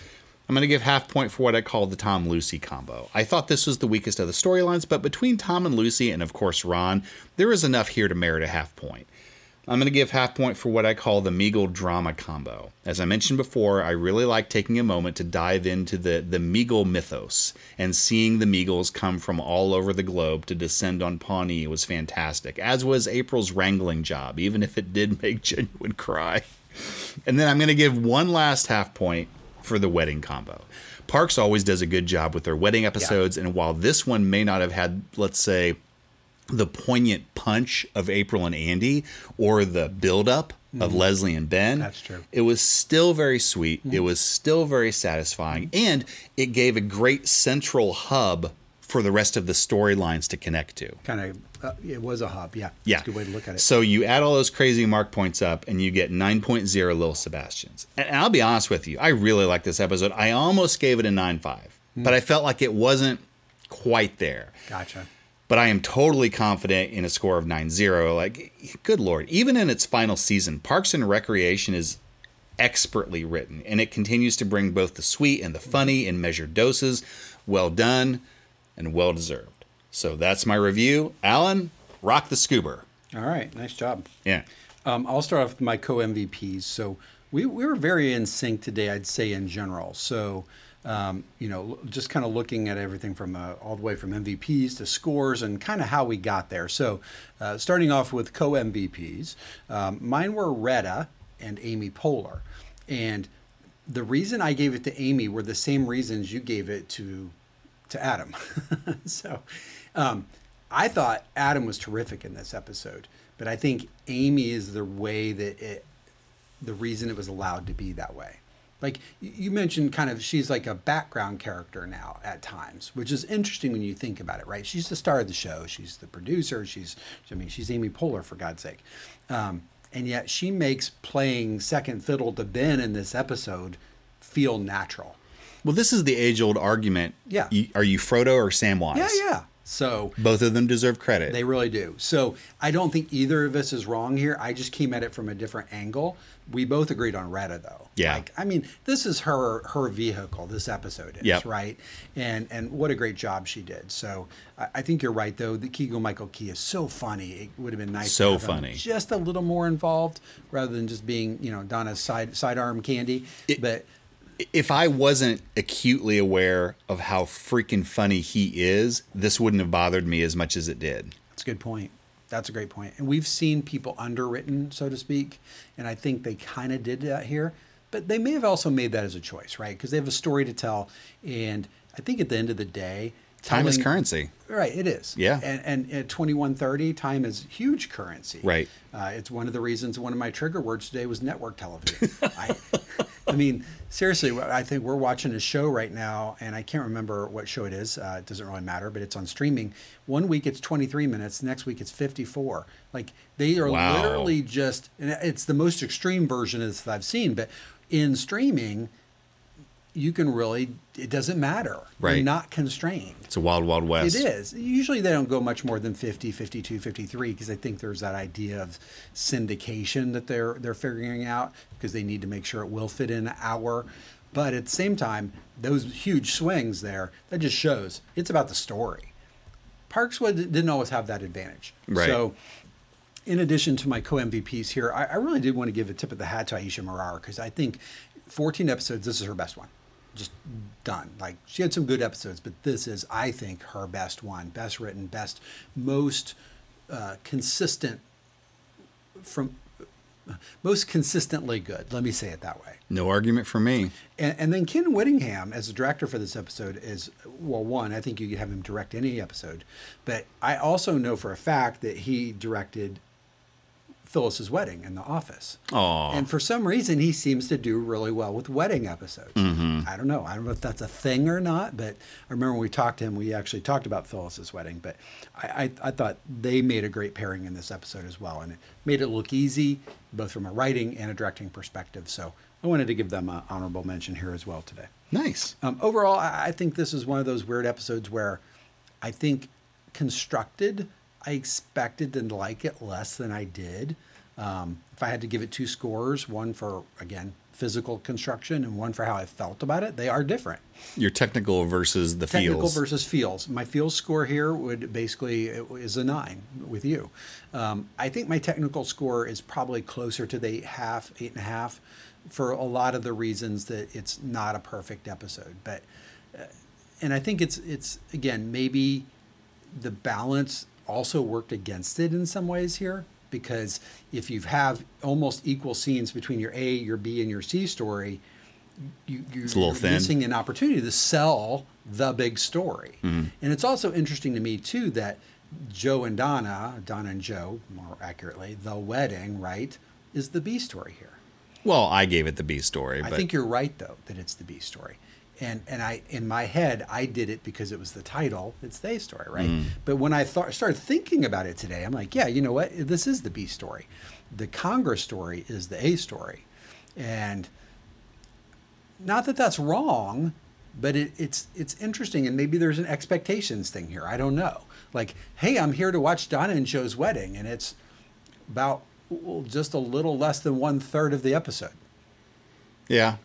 I'm going to give half point for what I call the Tom Lucy combo. I thought this was the weakest of the storylines, but between Tom and Lucy and, of course, Ron, there is enough here to merit a half point. I'm going to give half point for what I call the Meagle drama combo. As I mentioned before, I really like taking a moment to dive into the, the Meagle mythos, and seeing the Meagles come from all over the globe to descend on Pawnee was fantastic, as was April's wrangling job, even if it did make Genuine cry. And then I'm going to give one last half point for the wedding combo. Parks always does a good job with their wedding episodes, yeah. And while this one may not have had, let's say, the poignant punch of April and Andy, or the buildup mm-hmm. of Leslie and Ben,
that's true.
It was still very sweet. Mm-hmm. It was still very satisfying,
Mm-hmm.
and it gave a great central hub for the rest of the storylines to connect to.
Kind of, uh, it was a hub, yeah.
Yeah.
That's a good way to look at it.
So you add all those crazy mark points up, and you get nine point oh Little Sebastians. And, and I'll be honest with you, I really like this episode. I almost gave it a nine point five, mm. but I felt like it wasn't quite there.
Gotcha.
But I am totally confident in a score of nine zero. Like, good Lord, even in its final season, Parks and Recreation is expertly written, and it continues to bring both the sweet and the funny in measured doses. Well done and well deserved. So that's my review. Alan, rock the scuba.
All right, nice job.
Yeah.
Um, I'll start off with my co-M V Ps. So we, we were very in sync today, I'd say, in general. So, um, you know, just kind of looking at everything from uh, all the way from M V Ps to scores and kind of how we got there. So uh, starting off with co-M V Ps, um, mine were Retta and Amy Poehler. And the reason I gave it to Amy were the same reasons you gave it to to Adam. so um, I thought Adam was terrific in this episode, but I think Amy is the way that it, the reason it was allowed to be that way. Like you mentioned, kind of, she's like a background character now at times, which is interesting when you think about it, right? She's the star of the show. She's the producer. She's, I mean, she's Amy Poehler, for God's sake. Um, and yet she makes playing second fiddle to Ben in this episode feel natural.
Well, this is the age-old argument.
Yeah.
You, are you Frodo or Samwise?
Yeah, yeah. So
both of them deserve credit.
They really do. So I don't think either of us is wrong here. I just came at it from a different angle. We both agreed on Retta, though.
Yeah.
Like, I mean, this is her her vehicle. This episode is
yep.
right, and and what a great job she did. So I, I think you're right, though. The Keegan Michael Key is so funny. It would have been nice.
So
to have
funny.
him just a little more involved, rather than just being, you know, Donna's side sidearm candy.
It,
but
if I wasn't acutely aware of how freaking funny he is, this wouldn't have bothered me as much as it did.
That's a good point. That's a great point. And we've seen people underwritten, so to speak, and I think they kind of did that here. But they may have also made that as a choice, right? Because they have a story to tell, and I think at the end of the day,
time is
telling-
currency.
Right, it is.
Yeah.
And, and at twenty-one thirty, time is huge currency.
Right.
Uh, it's one of the reasons one of my trigger words today was network television. I, I mean, seriously, I think we're watching a show right now, and I can't remember what show it is. Uh, it doesn't really matter, but it's on streaming. One week it's twenty-three minutes, next week it's fifty-four. Like, they are
Wow.
literally just, and it's the most extreme version of this that I've seen, but in streaming, you can really, it doesn't matter.
Right.
You're not constrained.
It's a wild, wild west.
It is. Usually they don't go much more than fifty, fifty-two, fifty-three because I think there's that idea of syndication that they're they're figuring out because they need to make sure it will fit in an hour. But at the same time, those huge swings there, that just shows it's about the story. Parks would, didn't always have that advantage.
Right.
So in addition to my co-M V Ps here, I, I really did want to give a tip of the hat to Aisha Marar because I think fourteen episodes, this is her best one. Just done. Like, she had some good episodes, but this is, I think, her best one. Best written, best, most uh, consistent from, most consistently good. Let me say it that way.
No argument for me.
And, and then Ken Whittingham, as the director for this episode, is, well, one, I think you could have him direct any episode. But I also know for a fact that he directed Phyllis's wedding in The Office.
Aw.
And for some reason, he seems to do really well with wedding episodes.
Mhm.
I don't know. I don't know if that's a thing or not, but I remember when we talked to him, we actually talked about Phyllis's wedding. But I, I, I thought they made a great pairing in this episode as well. And it made it look easy, both from a writing and a directing perspective. So I wanted to give them an honorable mention here as well today.
Nice.
Um, overall, I, I think this is one of those weird episodes where I think constructed, I expected to like it less than I did. Um, if I had to give it two scores, one for, again, physical construction and one for how I felt about it, they are different.
Your technical versus the
Technical
feels.
versus feels. My feels score here would basically is a nine with you. Um, I think my technical score is probably closer to the eight half, eight and a half, for a lot of the reasons that it's not a perfect episode. But uh, and I think it's it's again maybe the balance also worked against it in some ways here, because if you have almost equal scenes between your A, your B, and your C story, you, you,
It's a little
you're
thin.
missing an opportunity to sell the big story.
Mhm.
And it's also interesting to me, too, that Joe and Donna, Donna and Joe, more accurately, the wedding, right, is the B story here.
Well, I gave it the B story,
I
but
think you're right, though, that it's the B story. And and I in my head, I did it because it was the title. It's the A story, right?
Mhm.
But when I thought, started thinking about it today, I'm like, yeah, you know what? This is the B story. The Congress story is the A story. And not that that's wrong, but it, it's it's interesting. And maybe there's an expectations thing here. I don't know. Like, hey, I'm here to watch Donna and Joe's wedding. And it's about well, just a little less than one third of the episode.
yeah.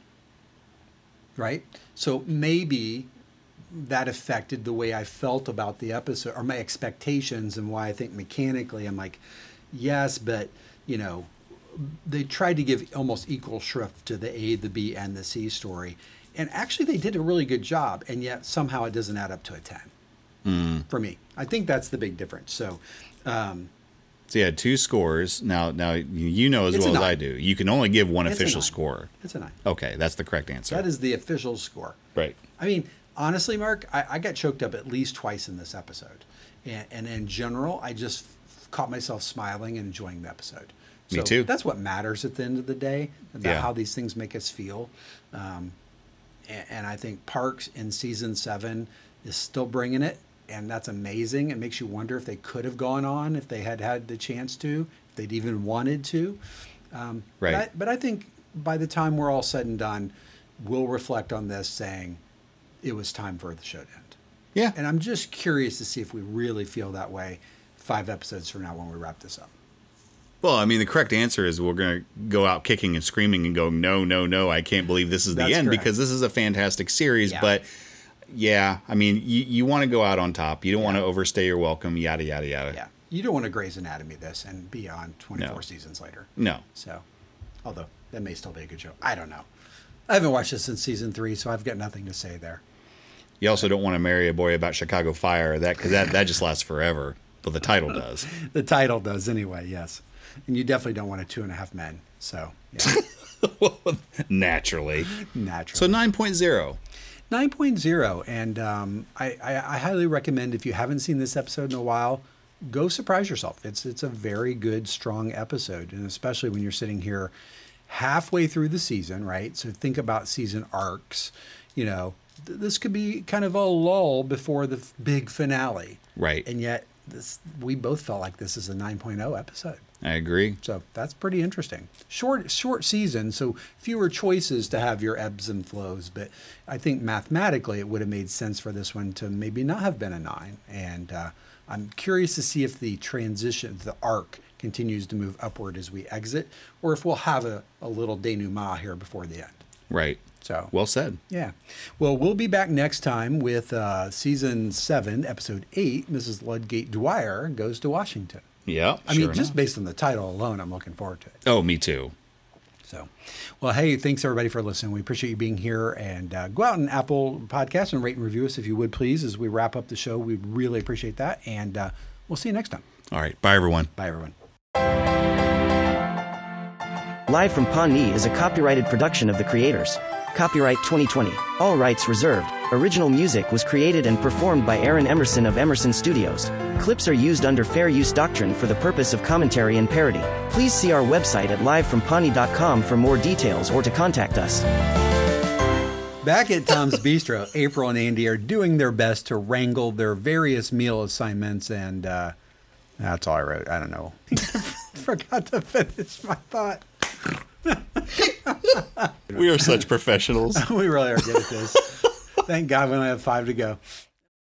Right? So maybe that affected the way I felt about the episode or my expectations, and why I think mechanically I'm like, yes, but, you know, they tried to give almost equal shrift to the A, the B, and the C story. And actually they did a really good job, and yet somehow it doesn't add up to a ten
Mm.
for me. I think that's the big difference. So, um,
So you had two scores. Now, now you you know as
It's a
well as I
nine.
do. You can only give one
It's a
official
nine.
score.
It's a nine.
Okay, that's the correct answer.
that is the official score.
Right.
I mean, honestly, Mark, I, I got choked up at least twice in this episode. And, and in general, I just f- caught myself smiling and enjoying the episode.
Me
So
too.
That's what matters at the end of the day, about
Yeah.
how these things make us feel. Um, and, and I think Parks in season seven is still bringing it. And that's amazing. It makes you wonder if they could have gone on, if they had had the chance to, if they'd even wanted to. Um,
Right.
But I, but I think by the time we're all said and done, we'll reflect on this saying it was time for the show to end.
Yeah.
And I'm just curious to see if we really feel that way five episodes from now when we wrap this up.
Well, I mean, the correct answer is we're going to go out kicking and screaming and go, no, no, no, I can't believe this is the
That's
end,
correct.
because this is a fantastic series.
Yeah.
But yeah, I mean, you, you want to go out on top. You don't want to overstay your welcome, yada, yada, yada.
Yeah. You don't want to Grey's Anatomy this and be on twenty-four
No.
seasons later.
No.
So, although that may still be a good show. I don't know. I haven't watched this since season three, so I've got nothing to say there.
You also don't want to marry a boy about Chicago Fire, that because that, that just lasts forever. But the title does.
The title does anyway, yes. And you definitely don't want a Two and a Half Men. So, yeah.
Naturally.
Naturally.
So nine point oh.
nine point oh, and um, I, I, I highly recommend, if you haven't seen this episode in a while, go surprise yourself. It's it's a very good, strong episode, and especially when you're sitting here halfway through the season, right? So think about season arcs. You know, th- this could be kind of a lull before the f- big finale,
Right.
and yet this we both felt like this is a nine point oh episode.
I agree.
So that's pretty interesting. Short short season, so fewer choices to have your ebbs and flows. But I think mathematically it would have made sense for this one to maybe not have been a nine. And uh, I'm curious to see if the transition, the arc, continues to move upward as we exit, or if we'll have a, a little denouement here before the end.
Right.
So
well said.
Yeah. Well, we'll be back next time with uh, season seven, episode eight. Missus Ludgate Dwyer goes to Washington.
Yeah.
I mean, just based on the title alone, I'm looking forward to it.
Oh, me too.
So, well, hey, thanks everybody for listening. We appreciate you being here, and uh, go out and Apple Podcast and rate and review us if you would, please, as we wrap up the show. We really appreciate that, and uh, we'll see you next time.
All right. Bye, everyone.
Bye, everyone.
Live from Pawnee is a copyrighted production of the creators. Copyright twenty twenty. All rights reserved. Original music was created and performed by Aaron Emerson of Emerson Studios. Clips are used under fair use doctrine for the purpose of commentary and parody. Please see our website at live from pawnee dot com for more details or to contact us.
Back at Tom's Bistro, April and Andy are doing their best to wrangle their various meal assignments, and uh, that's all I wrote. I don't know. Forgot to finish my thought.
We are such professionals.
We really are good at this. Thank God we only have five to go.